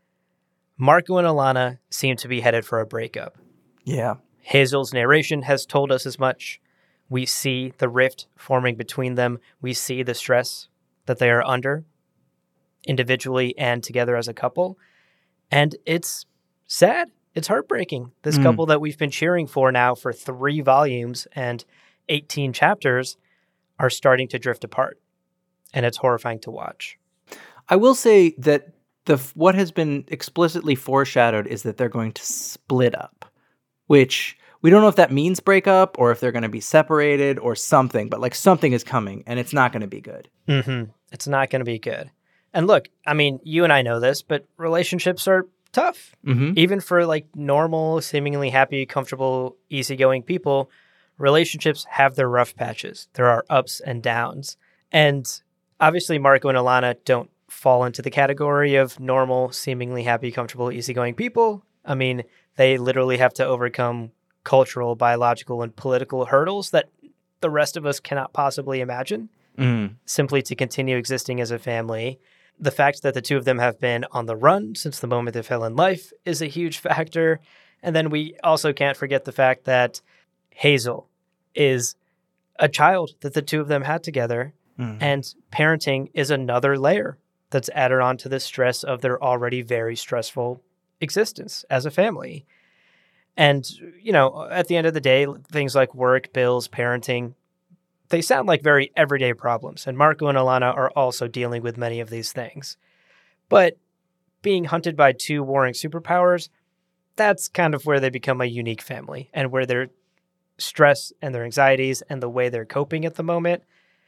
Marco and Alana seem to be headed for a breakup. Yeah. Hazel's narration has told us as much. We see the rift forming between them. We see the stress that they are under, individually and together as a couple. And it's sad. It's heartbreaking. This mm. couple that we've been cheering for now for three volumes and eighteen chapters are starting to drift apart. And it's horrifying to watch. I will say that the what has been explicitly foreshadowed is that they're going to split up, which we don't know if that means break up or if they're going to be separated or something, but like something is coming and it's not going to be good. Mm-hmm. It's not going to be good. And look, I mean, you and I know this, but relationships are tough. Mm-hmm. Even for like normal, seemingly happy, comfortable, easygoing people, relationships have their rough patches. There are ups and downs. And obviously Marco and Alana don't fall into the category of normal, seemingly happy, comfortable, easygoing people. I mean, they literally have to overcome cultural, biological, and political hurdles that the rest of us cannot possibly imagine. Mm. Simply to continue existing as a family. The fact that the two of them have been on the run since the moment they fell in life is a huge factor. And then we also can't forget the fact that Hazel is a child that the two of them had together. Mm. And parenting is another layer that's added on to the stress of their already very stressful existence as a family. And, you know, at the end of the day, things like work, bills, parenting, they sound like very everyday problems, and Marco and Alana are also dealing with many of these things. But being hunted by two warring superpowers, that's kind of where they become a unique family, and where their stress and their anxieties and the way they're coping at the moment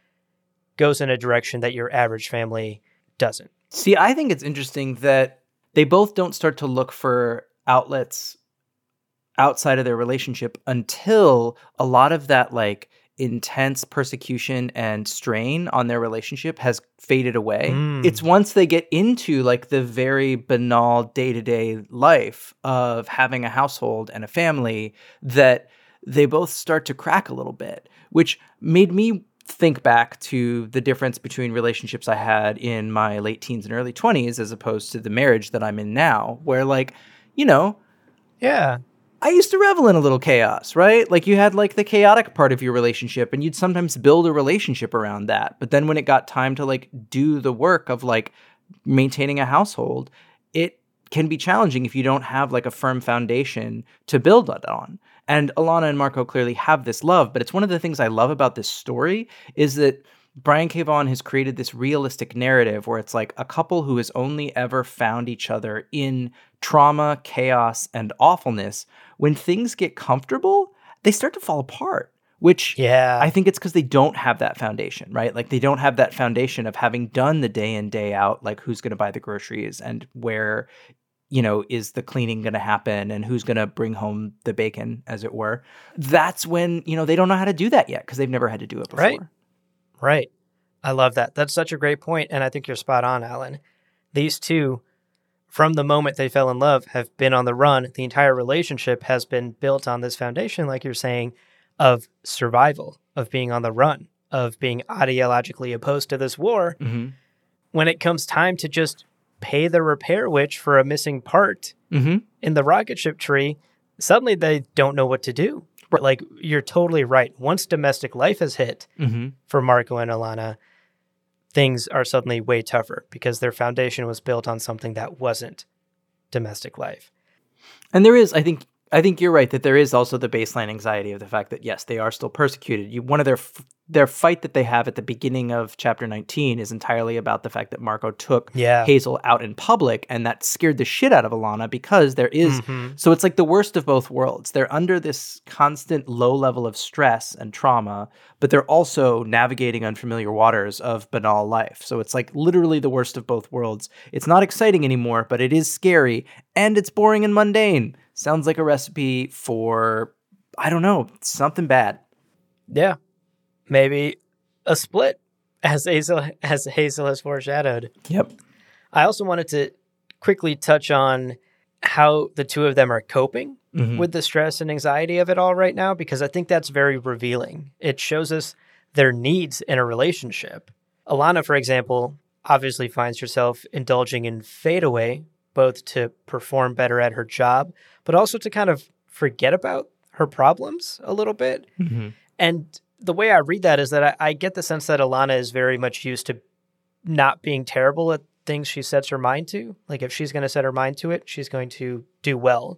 goes in a direction that your average family doesn't. See, I think it's interesting that they both don't start to look for outlets outside of their relationship until a lot of that, like, intense persecution and strain on their relationship has faded away. Mm. It's once they get into like the very banal day-to-day life of having a household and a family that they both start to crack a little bit, which made me think back to the difference between relationships I had in my late teens and early twenties as opposed to the marriage that I'm in now, where like, you know, Yeah. I used to revel in a little chaos, right? Like you had like the chaotic part of your relationship and you'd sometimes build a relationship around that. But then when it got time to like do the work of like maintaining a household, it can be challenging if you don't have like a firm foundation to build it on. And Alana and Marco clearly have this love, but it's one of the things I love about this story is that Brian K. Vaughan has created this realistic narrative where it's like a couple who has only ever found each other in trauma, chaos, and awfulness. When things get comfortable, they start to fall apart, which yeah. I think it's because they don't have that foundation, right? Like they don't have that foundation of having done the day in, day out, like who's going to buy the groceries and where, you know, is the cleaning going to happen and who's going to bring home the bacon, as it were. That's when, you know, they don't know how to do that yet because they've never had to do it before. Right. Right. I love that. That's such a great point, and I think you're spot on, Alan. These two, from the moment they fell in love, have been on the run. The entire relationship has been built on this foundation, like you're saying, of survival, of being on the run, of being ideologically opposed to this war. Mm-hmm. When it comes time to just pay the repair witch for a missing part mm-hmm. in the rocket ship tree, suddenly they don't know what to do. But like, you're totally right. Once domestic life has hit mm-hmm. for Marco and Alana, things are suddenly way tougher because their foundation was built on something that wasn't domestic life. And there is, I think, I think you're right that there is also the baseline anxiety of the fact that, yes, they are still persecuted. You, one of their their fight that they have at the beginning of chapter nineteen is entirely about the fact that Marco took yeah. Hazel out in public, and that scared the shit out of Alana because there is, mm-hmm. so it's like the worst of both worlds. They're under this constant low level of stress and trauma, but they're also navigating unfamiliar waters of banal life. So it's like literally the worst of both worlds. It's not exciting anymore, but it is scary, and it's boring and mundane. Sounds like a recipe for, I don't know, something bad. Yeah. Maybe a split, as Hazel, as Hazel has foreshadowed. Yep. I also wanted to quickly touch on how the two of them are coping mm-hmm. with the stress and anxiety of it all right now, because I think that's very revealing. It shows us their needs in a relationship. Alana, for example, obviously finds herself indulging in fadeaway, both to perform better at her job, but also to kind of forget about her problems a little bit. Mm-hmm. And the way I read that is that I, I get the sense that Alana is very much used to not being terrible at things she sets her mind to. Like if she's going to set her mind to it, she's going to do well.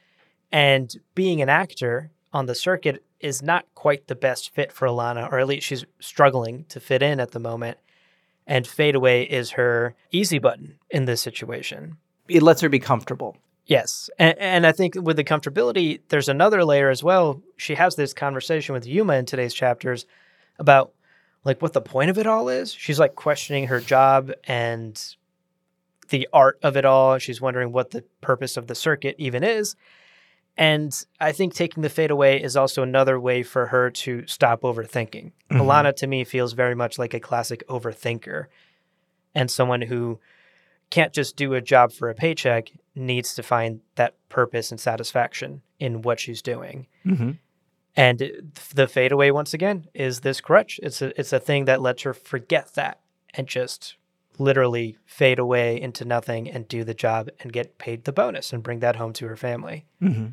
And being an actor on the circuit is not quite the best fit for Alana, or at least she's struggling to fit in at the moment. And fadeaway is her easy button in this situation. It lets her be comfortable. Yes. And, and I think with the comfortability, there's another layer as well. She has this conversation with Yuma in today's chapters about like what the point of it all is. She's like questioning her job and the art of it all. She's wondering what the purpose of the circuit even is. And I think taking the fade away is also another way for her to stop overthinking. Mm-hmm. Alana, to me, feels very much like a classic overthinker and someone who can't just do a job for a paycheck, needs to find that purpose and satisfaction in what she's doing. Mm-hmm. And the fadeaway, once again, is this crutch. It's a, it's a thing that lets her forget that and just literally fade away into nothing and do the job and get paid the bonus and bring that home to her family. Mm-hmm.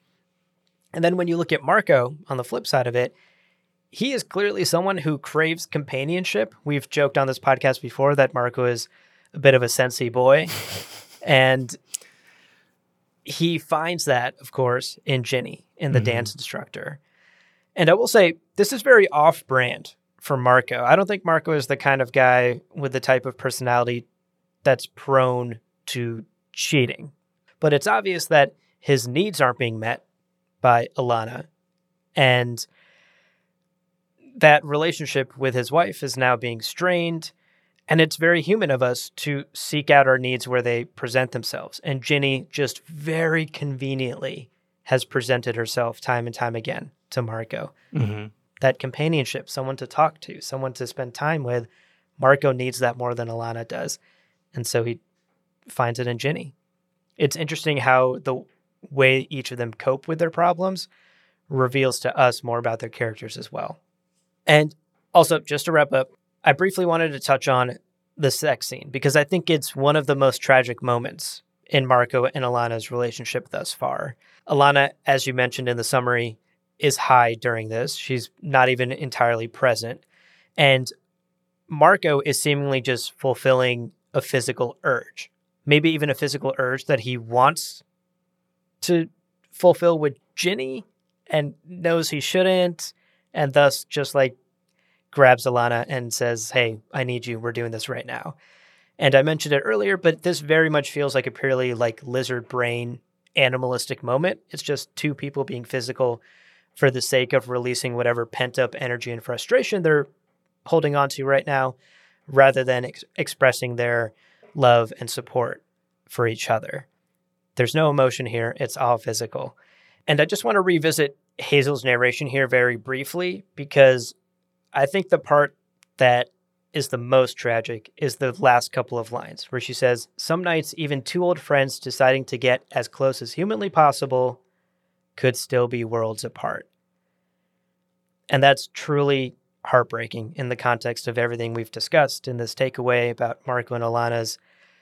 And then when you look at Marco, on the flip side of it, he is clearly someone who craves companionship. We've joked on this podcast before that Marco is a bit of a sensey boy. And he finds that, of course, in Ginny, in the mm-hmm. dance instructor. And I will say, this is very off-brand for Marco. I don't think Marco is the kind of guy with the type of personality that's prone to cheating. But it's obvious that his needs aren't being met by Alana. And that relationship with his wife is now being strained. And it's very human of us to seek out our needs where they present themselves. And Ginny just very conveniently has presented herself time and time again to Marco. Mm-hmm. That companionship, someone to talk to, someone to spend time with. Marco needs that more than Alana does. And so he finds it in Ginny. It's interesting how the way each of them cope with their problems reveals to us more about their characters as well. And also, just to wrap up, I briefly wanted to touch on the sex scene because I think it's one of the most tragic moments in Marco and Alana's relationship thus far. Alana, as you mentioned in the summary, is high during this. She's not even entirely present. And Marco is seemingly just fulfilling a physical urge, maybe even a physical urge that he wants to fulfill with Ginny and knows he shouldn't, and thus just like grabs Alana and says, hey, I need you. We're doing this right now. And I mentioned it earlier, but this very much feels like a purely like lizard brain animalistic moment. It's just two people being physical for the sake of releasing whatever pent up energy and frustration they're holding on to right now, rather than ex- expressing their love and support for each other. There's no emotion here. It's all physical. And I just want to revisit Hazel's narration here very briefly, because I think the part that is the most tragic is the last couple of lines where she says, some nights even two old friends deciding to get as close as humanly possible could still be worlds apart. And that's truly heartbreaking in the context of everything we've discussed in this takeaway about Marco and Alana's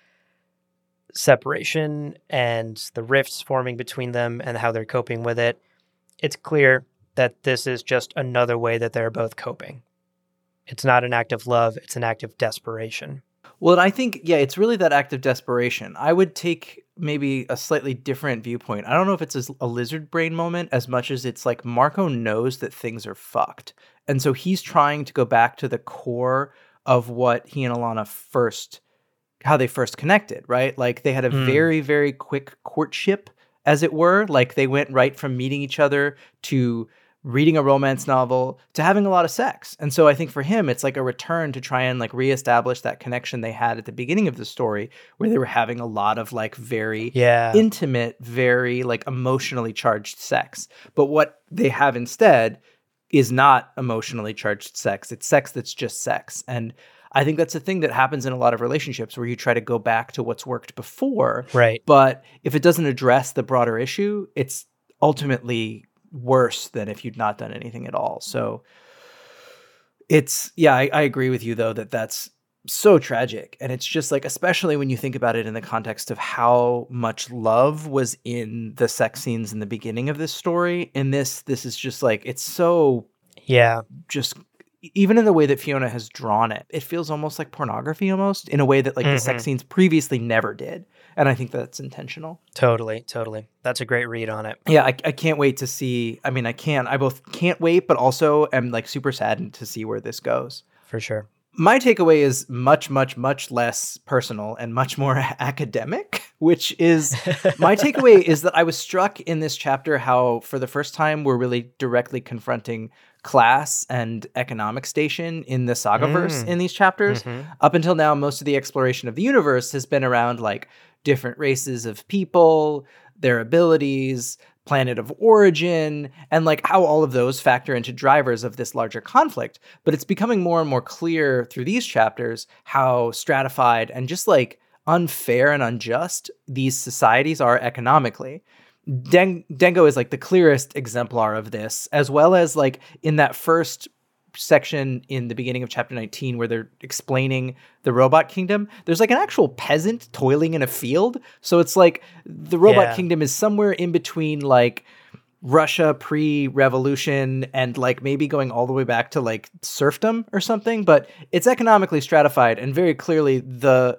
separation and the rifts forming between them and how they're coping with it. It's clear that this is just another way that they're both coping. It's not an act of love, it's an act of desperation. Well, and I think, yeah, it's really that act of desperation. I would take maybe a slightly different viewpoint. I don't know if it's a, a lizard brain moment as much as it's like Marco knows that things are fucked. And so he's trying to go back to the core of what he and Alana first, how they first connected, right? Like they had a mm. very, very quick courtship, as it were. Like they went right from meeting each other to reading a romance novel to having a lot of sex. And so I think for him, it's like a return to try and like reestablish that connection they had at the beginning of the story, where they were having a lot of like very yeah. intimate, very like emotionally charged sex. But what they have instead is not emotionally charged sex. It's sex that's just sex. And I think that's a thing that happens in a lot of relationships where you try to go back to what's worked before. Right. But if it doesn't address the broader issue, it's ultimately worse than if you'd not done anything at all. So it's, yeah, I, I agree with you though, that that's so tragic. And it's just like, especially when you think about it in the context of how much love was in the sex scenes in the beginning of this story. In this, this is just like, it's so, yeah, just even in the way that Fiona has drawn it, it feels almost like pornography almost, in a way that like mm-hmm. the sex scenes previously never did. And I think that's intentional. Totally, totally. That's a great read on it. Yeah, I, I can't wait to see. I mean, I can't. I both can't wait, but also am like super saddened to see where this goes. For sure. My takeaway is much, much, much less personal and much more academic, which is my takeaway is that I was struck in this chapter how for the first time we're really directly confronting class and economic station in the Sagaverse mm. in these chapters. Mm-hmm. Up until now, most of the exploration of the universe has been around like different races of people, their abilities, planet of origin, and like how all of those factor into drivers of this larger conflict. But it's becoming more and more clear through these chapters how stratified and just like unfair and unjust these societies are economically. Den- Dengo is like the clearest exemplar of this, as well as like in that first section in the beginning of chapter nineteen where they're explaining the robot kingdom, there's like an actual peasant toiling in a field. So it's like the robot yeah. kingdom is somewhere in between like Russia pre-revolution and like maybe going all the way back to like serfdom or something, but it's economically stratified and very clearly the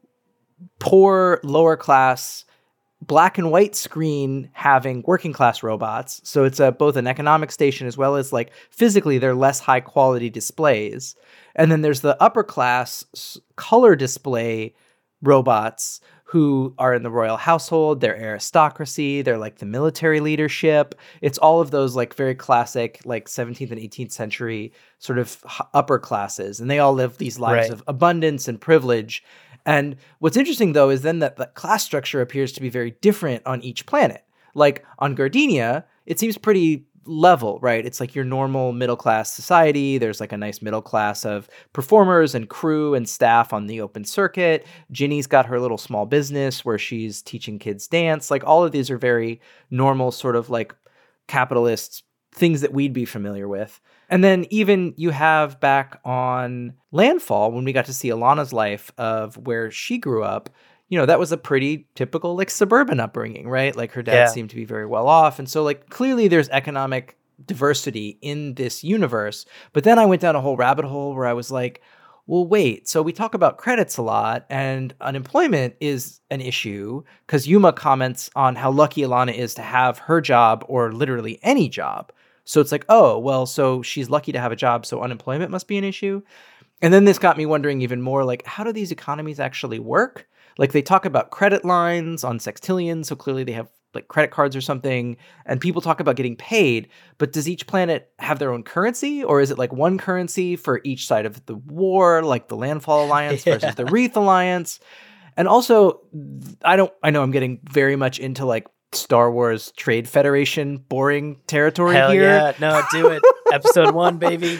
poor lower class black and white screen having working class robots. So it's a, both an economic station as well as like physically they're less high quality displays. And then there's the upper class color display robots who are in the royal household, they're aristocracy, they're like the military leadership. It's all of those like very classic like seventeenth and eighteenth century sort of upper classes. And they all live these lives right. of abundance and privilege. And what's interesting, though, is then that the class structure appears to be very different on each planet. Like on Gardenia, it seems pretty level, right? It's like your normal middle-class society. There's like a nice middle class of performers and crew and staff on the open circuit. Ginny's got her little small business where she's teaching kids dance. Like all of these are very normal sort of like capitalist things that we'd be familiar with. And then even you have back on Landfall, when we got to see Alana's life of where she grew up, you know, that was a pretty typical like suburban upbringing, right? Like her dad Yeah. seemed to be very well off. And so like clearly there's economic diversity in this universe. But then I went down a whole rabbit hole where I was like, well, wait, so we talk about credits a lot and unemployment is an issue because Yuma comments on how lucky Alana is to have her job or literally any job. So it's like, oh, well, so she's lucky to have a job, so unemployment must be an issue. And then this got me wondering even more, like, how do these economies actually work? Like, they talk about credit lines on sextillion, so clearly they have, like, credit cards or something, and people talk about getting paid, but does each planet have their own currency, or is it, like, one currency for each side of the war, like the Landfall Alliance Yeah. versus the Wreath Alliance? And also, I don't, I know I'm getting very much into, like, Star Wars Trade Federation boring territory Hell here. yeah. No, do it. Episode one, baby.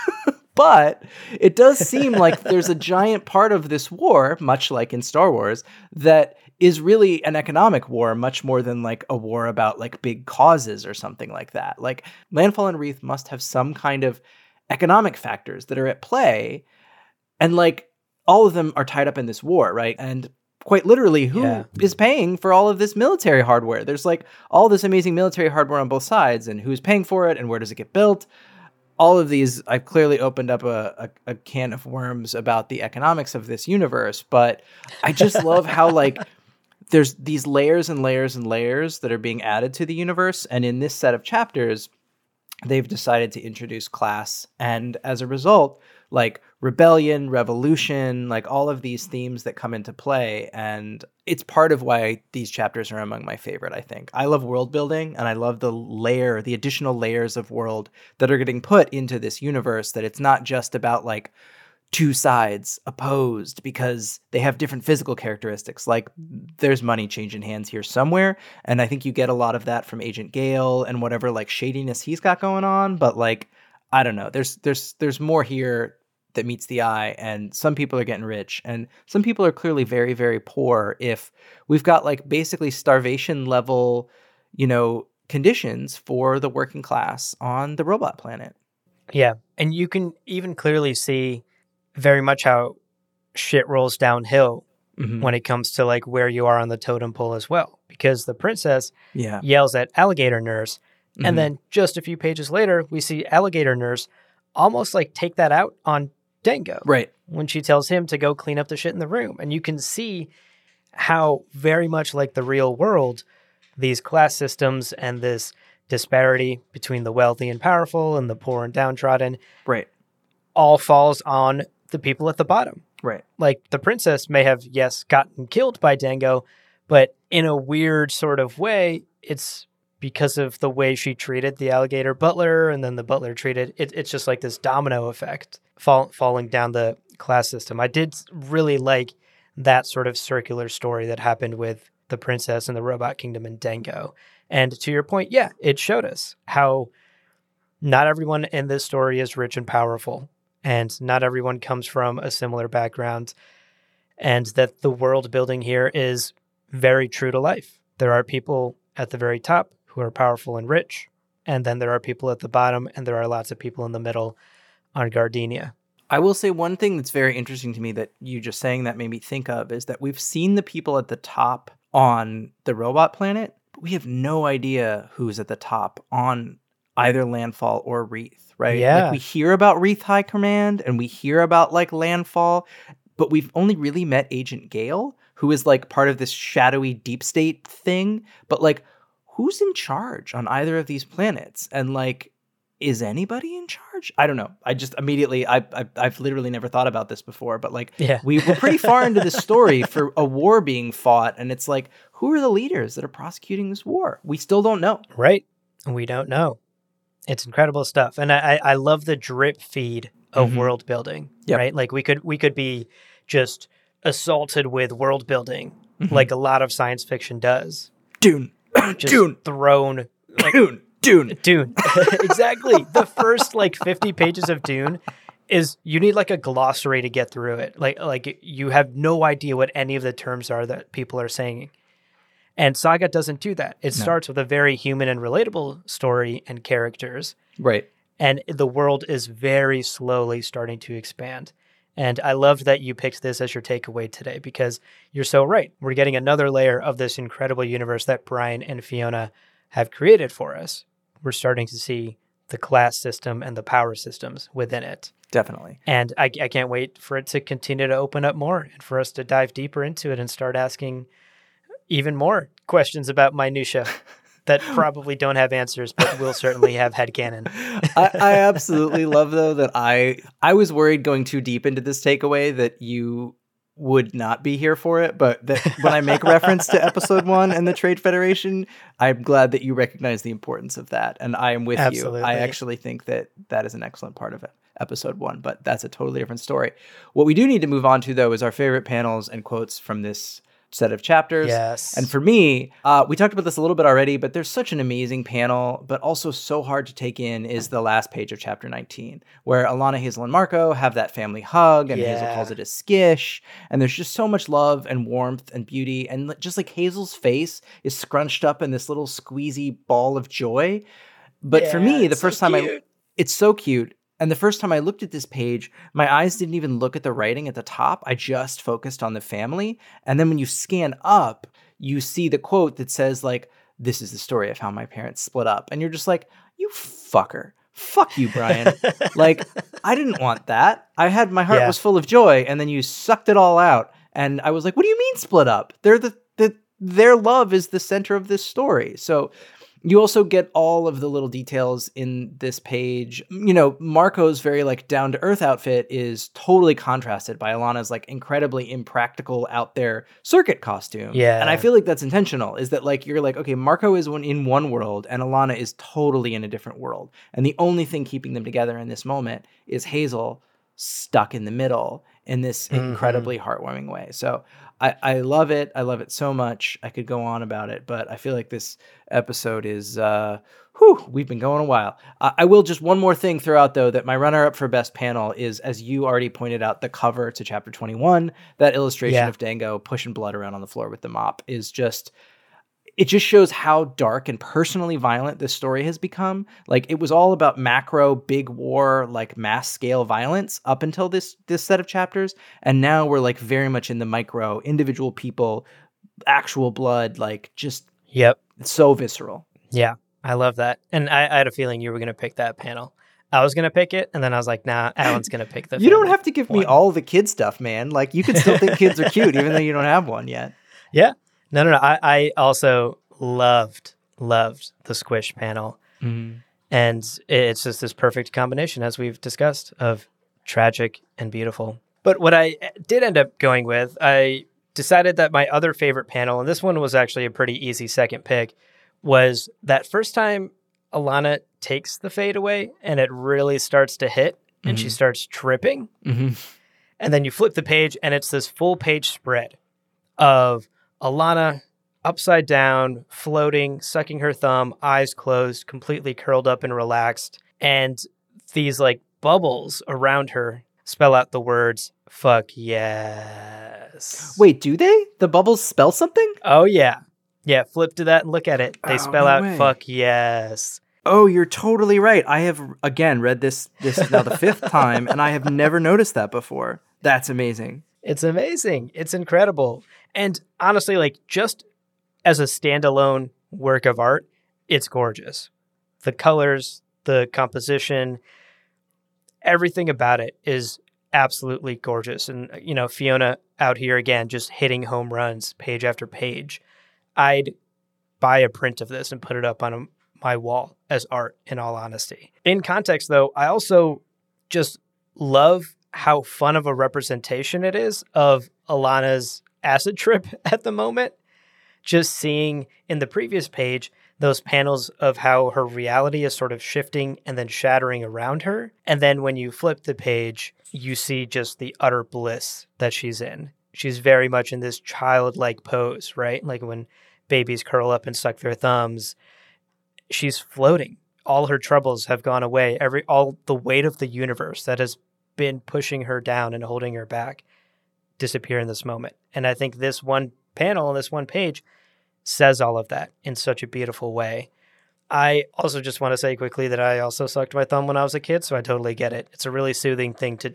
But it does seem like there's a giant part of this war, much like in Star Wars, that is really an economic war, much more than like a war about like big causes or something like that. Like Landfall and Wreath must have some kind of economic factors that are at play. And like all of them are tied up in this war, right? And quite literally, who Yeah. is paying for all of this military hardware? There's like all this amazing military hardware on both sides, and who's paying for it and where does it get built? All of these, I've clearly opened up a, a, a can of worms about the economics of this universe, but I just love how like there's these layers and layers and layers that are being added to the universe. And in this set of chapters, they've decided to introduce class. And as a result, like rebellion, revolution, like all of these themes that come into play. And it's part of why these chapters are among my favorite, I think. I love world building and I love the layer, the additional layers of world that are getting put into this universe, that it's not just about like two sides opposed because they have different physical characteristics. Like there's money changing hands here somewhere. And I think you get a lot of that from Agent Gale and whatever like shadiness he's got going on. But like, I don't know, there's, there's, there's more here that meets the eye, and some people are getting rich and some people are clearly very, very poor. If we've got like basically starvation level, you know, conditions for the working class on the robot planet. Yeah. And you can even clearly see very much how shit rolls downhill Mhm. when it comes to like where you are on the totem pole as well, because the princess Yeah. yells at Alligator Nurse. Mhm. And then just a few pages later, we see Alligator Nurse almost like take that out on Dango Right. when she tells him to go clean up the shit in the room. And you can see how very much like the real world, these class systems and this disparity between the wealthy and powerful and the poor and downtrodden Right. all falls on the people at the bottom. Right. Like the princess may have, yes, gotten killed by Dango, but in a weird sort of way, it's because of the way she treated the alligator butler, and then the butler treated it. It's just like this domino effect fall, falling down the class system. I did really like that sort of circular story that happened with the princess and the robot kingdom and Dango. And to your point, yeah, it showed us how not everyone in this story is rich and powerful, and not everyone comes from a similar background, and that the world building here is very true to life. There are people at the very top who are powerful and rich, and then there are people at the bottom, and there are lots of people in the middle on Gardenia. I will say one thing that's very interesting to me that you just saying that made me think of is that we've seen the people at the top on the robot planet, but we have no idea who's at the top on either Landfall or Wreath, right? Yeah. Like we hear about Wreath High Command and we hear about like Landfall, but we've only really met Agent Gale, who is like part of this shadowy deep state thing. But like, who's in charge on either of these planets? And like, is anybody in charge? I don't know. I just immediately, I, I, I've literally never thought about this before, but like, Yeah. we were pretty far into this story for a war being fought. And it's like, who are the leaders that are prosecuting this war? We still don't know. Right? We don't know. It's incredible stuff. And I, I I love the drip feed of Mhm. world building, Yep. right? Like we could we could be just assaulted with world building Mhm. like a lot of science fiction does. Dune, Just Dune, thrown like Dune, Dune. Dune. Exactly. The first like fifty pages of Dune is you need like a glossary to get through it. Like like you have no idea what any of the terms are that people are saying. And Saga doesn't do that. It No. starts with a very human and relatable story and characters, Right. and the world is very slowly starting to expand. And I loved that you picked this as your takeaway today because you're so right. We're getting another layer of this incredible universe that Brian and Fiona have created for us. We're starting to see the class system and the power systems within it. Definitely. And I, I can't wait for it to continue to open up more and for us to dive deeper into it and start asking even more questions about minutia that probably don't have answers, but will certainly have headcanon. I, I absolutely love, though, that I I was worried going too deep into this takeaway that you would not be here for it, but that when I make reference to episode one and the Trade Federation, I'm glad that you recognize the importance of that. And I am with Absolutely. you. I actually think that that is an excellent part of it. Episode one, but that's a totally different story. What we do need to move on to, though, is our favorite panels and quotes from this set of chapters. Yes. And for me, uh, we talked about this a little bit already, but there's such an amazing panel, but also so hard to take in is the last page of chapter nineteen, where Alana, Hazel, and Marco have that family hug, and Yeah. Hazel calls it a skish, and there's just so much love and warmth and beauty, and just like Hazel's face is scrunched up in this little squeezy ball of joy. But Yeah, for me, the it's so first time I, cute. it's so cute. And the first time I looked at this page, my eyes didn't even look at the writing at the top. I just focused on the family. And then when you scan up, you see the quote that says, like, this is the story of how my parents split up. And you're just like, you fucker. Fuck you, Brian. Like, I didn't want that. I had, my heart Yeah. was full of joy. And then you sucked it all out. And I was like, what do you mean split up? They're the, the their love is the center of this story. So you also get all of the little details in this page. You know, Marco's very like down to earth outfit is totally contrasted by Alana's like incredibly impractical out there circuit costume. Yeah. And I feel like that's intentional, is that like, you're like, okay, Marco is one in one world and Alana is totally in a different world. And the only thing keeping them together in this moment is Hazel stuck in the middle in this Mhm. incredibly heartwarming way. So I, I love it. I love it so much. I could go on about it, but I feel like this episode is, uh, whew, we've been going a while. Uh, I will just one more thing throw out, though, that my runner-up for best panel is, as you already pointed out, the cover to chapter twenty-one. That illustration Yeah. of Dango pushing blood around on the floor with the mop is just... it just shows how dark and personally violent this story has become. Like, it was all about macro, big war, like mass scale violence up until this this set of chapters. And now we're like very much in the micro, individual people, actual blood, like just Yep. so visceral. Yeah. I love that. And I, I had a feeling you were going to pick that panel. I was going to pick it, and then I was like, nah, Alan's going to pick the You don't family have to give me one. all the kid stuff, man. Like, you can still think kids are cute, even though you don't have one yet. Yeah. No, no, no. I, I also loved, loved the Squish panel. Mm-hmm. And it's just this perfect combination, as we've discussed, of tragic and beautiful. But what I did end up going with, I decided that my other favorite panel, and this one was actually a pretty easy second pick, was that first time Alana takes the fade away and it really starts to hit and Mhm. she starts tripping. Mm-hmm. And then you flip the page and it's this full page spread of Alana upside down, floating, sucking her thumb, eyes closed, completely curled up and relaxed. And these like bubbles around her spell out the words, fuck yes. Wait, do they? The bubbles spell something? Oh, yeah. Yeah, flip to that and look at it. They Oh, spell no out way. fuck yes. Oh, you're totally right. I have, again, read this. This is now the fifth time, and I have never noticed that before. That's amazing. It's amazing. It's incredible. And honestly, like just as a standalone work of art, it's gorgeous. The colors, the composition, everything about it is absolutely gorgeous. And, you know, Fiona out here again, just hitting home runs page after page. I'd buy a print of this and put it up on a, my wall as art, in all honesty. In context, though, I also just love how fun of a representation it is of Alana's acid trip at the moment. Just seeing in the previous page those panels of how her reality is sort of shifting and then shattering around her. And then when you flip the page, you see just the utter bliss that she's in. She's very much in this childlike pose, right? Like when babies curl up and suck their thumbs. She's floating. All her troubles have gone away. Every all the weight of the universe that has been pushing her down and holding her back disappear in this moment. And I think this one panel, this one page, says all of that in such a beautiful way. I also just want to say quickly that I also sucked my thumb when I was a kid, so I totally get it. It's a really soothing thing to do.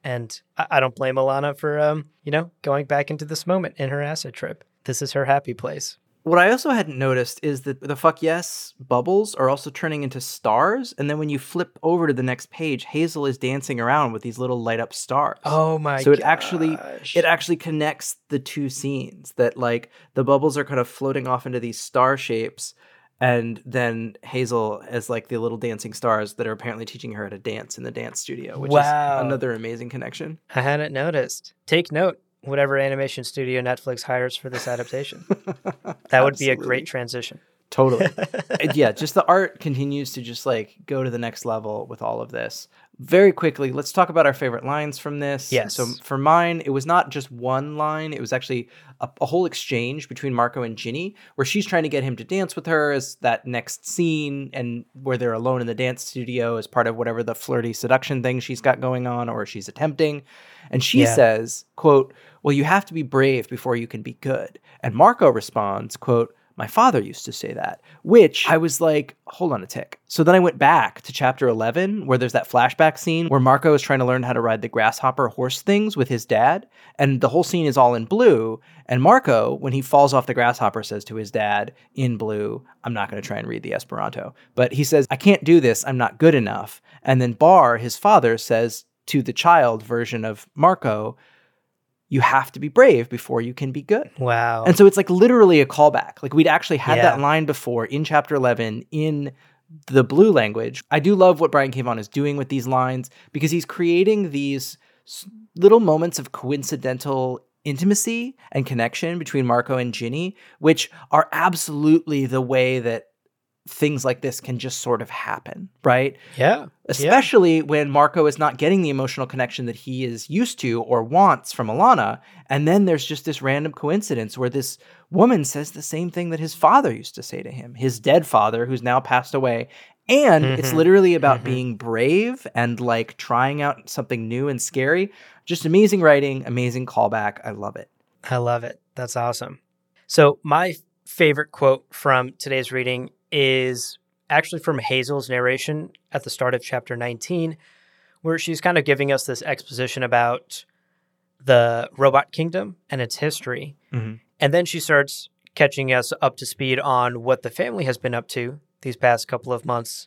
And I, I don't blame Alana for, um, you know, going back into this moment in her acid trip. This is her happy place. What I also hadn't noticed is that the fuck yes bubbles are also turning into stars. And then when you flip over to the next page, Hazel is dancing around with these little light up stars. Oh my god. So it actually it actually connects the two scenes, that like the bubbles are kind of floating off into these star shapes. And then Hazel as like the little dancing stars that are apparently teaching her how to dance in the dance studio, which wow. is another amazing connection. I hadn't noticed. Take note. Whatever animation studio Netflix hires for this adaptation. That would be a great transition. Totally. Yeah, just the art continues to just like go to the next level with all of this. Very quickly, let's talk about our favorite lines from this. Yes. So for mine, it was not just one line. It was actually a, a whole exchange between Marco and Ginny, where she's trying to get him to dance with her as that next scene, and where they're alone in the dance studio as part of whatever the flirty seduction thing she's got going on or she's attempting. And she Yeah. says, quote, "Well, you have to be brave before you can be good." And Marco responds, quote, "My father used to say that," which I was like, hold on a tick. So then I went back to chapter eleven, where there's that flashback scene where Marco is trying to learn how to ride the grasshopper horse things with his dad. And the whole scene is all in blue. And Marco, when he falls off the grasshopper, says to his dad in blue, I'm not going to try and read the Esperanto, but he says, "I can't do this. I'm not good enough." And then Bar, his father, says to the child version of Marco, "You have to be brave before you can be good." Wow. And so it's like literally a callback. Like we'd actually had Yeah. that line before in chapter eleven in the blue language. I do love what Brian K. Vaughan is doing with these lines, because he's creating these little moments of coincidental intimacy and connection between Marco and Ginny, which are absolutely the way that things like this can just sort of happen, right? Yeah. Especially yeah. when Marco is not getting the emotional connection that he is used to or wants from Alana. And then there's just this random coincidence where this woman says the same thing that his father used to say to him, his dead father who's now passed away. And mm-hmm. it's literally about mm-hmm. being brave and like trying out something new and scary. Just amazing writing, amazing callback. I love it. I love it. That's awesome. So my favorite quote from today's reading is actually from Hazel's narration at the start of chapter nineteen, where she's kind of giving us this exposition about the robot kingdom and its history. Mm-hmm. And then she starts catching us up to speed on what the family has been up to these past couple of months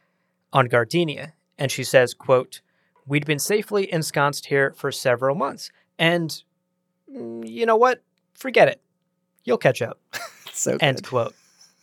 on Gardenia. And she says, quote, "We'd been safely ensconced here for several months. And you know what? Forget it. You'll catch up." So good. End quote.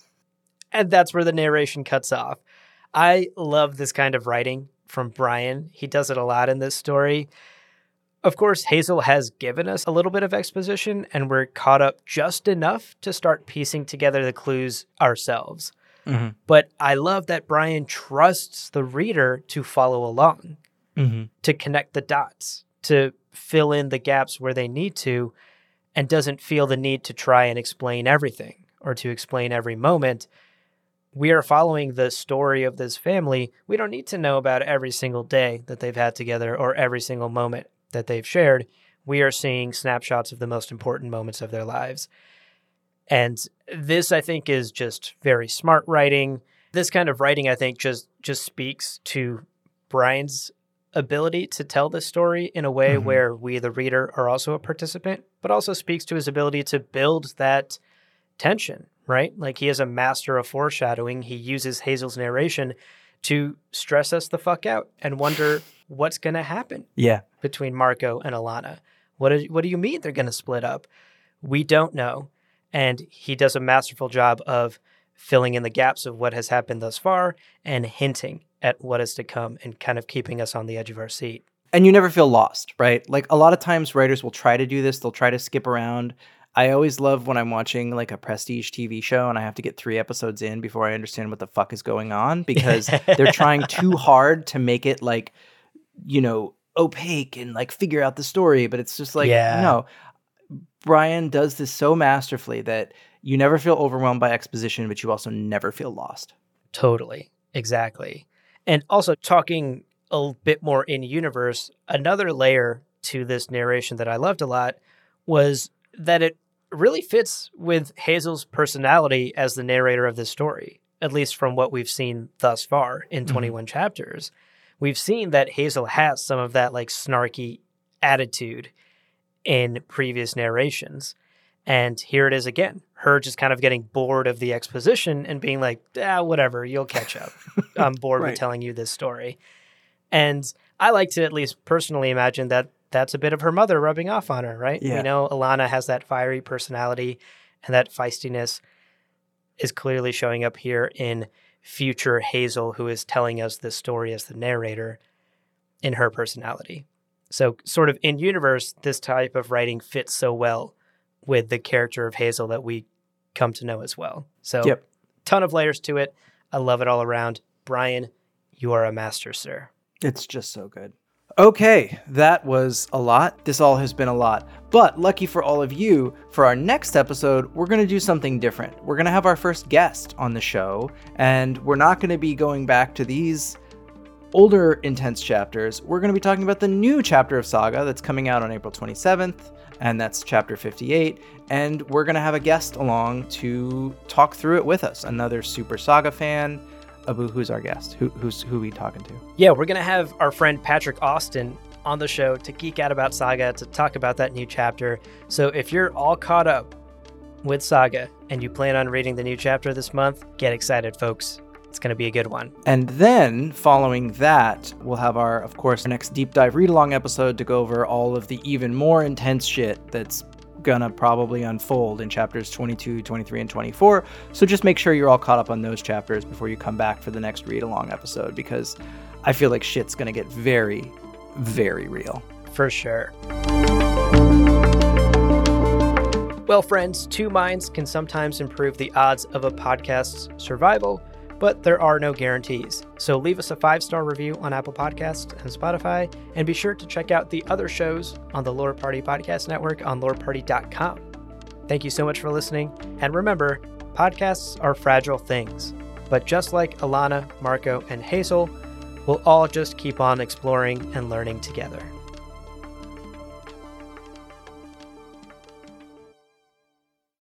And that's where the narration cuts off. I love this kind of writing from Brian. He does it a lot in this story. Of course, Hazel has given us a little bit of exposition, and we're caught up just enough to start piecing together the clues ourselves. Mm-hmm. But I love that Brian trusts the reader to follow along, mm-hmm. to connect the dots, to fill in the gaps where they need to, and doesn't feel the need to try and explain everything or to explain every moment. We are following the story of this family. We don't need to know about every single day that they've had together or every single moment that they've shared. We are seeing snapshots of the most important moments of their lives. And this, I think, is just very smart writing. This kind of writing, I think, just, just speaks to Brian's ability to tell this story in a way mm-hmm. where we, the reader, are also a participant, but also speaks to his ability to build that tension, right? Like he is a master of foreshadowing. He uses Hazel's narration to stress us the fuck out and wonder what's going to happen yeah. between Marco and Alana. What do, what do you mean they're going to split up? We don't know. And he does a masterful job of filling in the gaps of what has happened thus far and hinting at what is to come and kind of keeping us on the edge of our seat. And you never feel lost, right? Like a lot of times writers will try to do this. They'll try to skip around. I always love when I'm watching like a prestige T V show and I have to get three episodes in before I understand what the fuck is going on, because they're trying too hard to make it like, you know, opaque and like figure out the story. But it's just like, yeah. no, Brian does this so masterfully that you never feel overwhelmed by exposition, but you also never feel lost. Totally. Exactly. And also talking a bit more in universe, another layer to this narration that I loved a lot was that it really fits with Hazel's personality as the narrator of this story, at least from what we've seen thus far in twenty-one mm-hmm. chapters, we've seen that Hazel has some of that like snarky attitude in previous narrations. And here it is again, her just kind of getting bored of the exposition and being like, ah, whatever, you'll catch up. I'm bored Right. with telling you this story. And I like to at least personally imagine that that's a bit of her mother rubbing off on her, right? Yeah. We know Alana has that fiery personality, and that feistiness is clearly showing up here in future Hazel, who is telling us this story as the narrator in her personality. So sort of in universe, this type of writing fits so well with the character of Hazel that we come to know as well. So Yep. ton of layers to it. I love it all around. Brian, you are a master, sir. It's just so good. Okay, that was a lot. This all has been a lot. But lucky for all of you, for our next episode, we're going to do something different. We're going to have our first guest on the show, and we're not going to be going back to these older intense chapters. We're going to be talking about the new chapter of Saga that's coming out on April twenty-seventh, and that's chapter fifty-eight. And we're going to have a guest along to talk through it with us, another Super Saga fan. Abu, who's our guest? Who, who's who we talking to? Yeah, we're going to have our friend Patrick Austin on the show to geek out about Saga, to talk about that new chapter. So if you're all caught up with Saga and you plan on reading the new chapter this month, get excited, folks. It's going to be a good one. And then following that, we'll have our, of course, next deep dive read along episode to go over all of the even more intense shit that's gonna probably unfold in chapters twenty-two, twenty-three, and twenty-four. So just make sure you're all caught up on those chapters before you come back for the next read along episode, because I feel like shit's gonna get very, very real. For sure. Well, friends, two minds can sometimes improve the odds of a podcast's survival, but there are no guarantees. So leave us a five-star review on Apple Podcasts and Spotify, and be sure to check out the other shows on the Lore Party Podcast Network on lore party dot com. Thank you so much for listening, and remember, podcasts are fragile things, but just like Alana, Marco, and Hazel, we'll all just keep on exploring and learning together.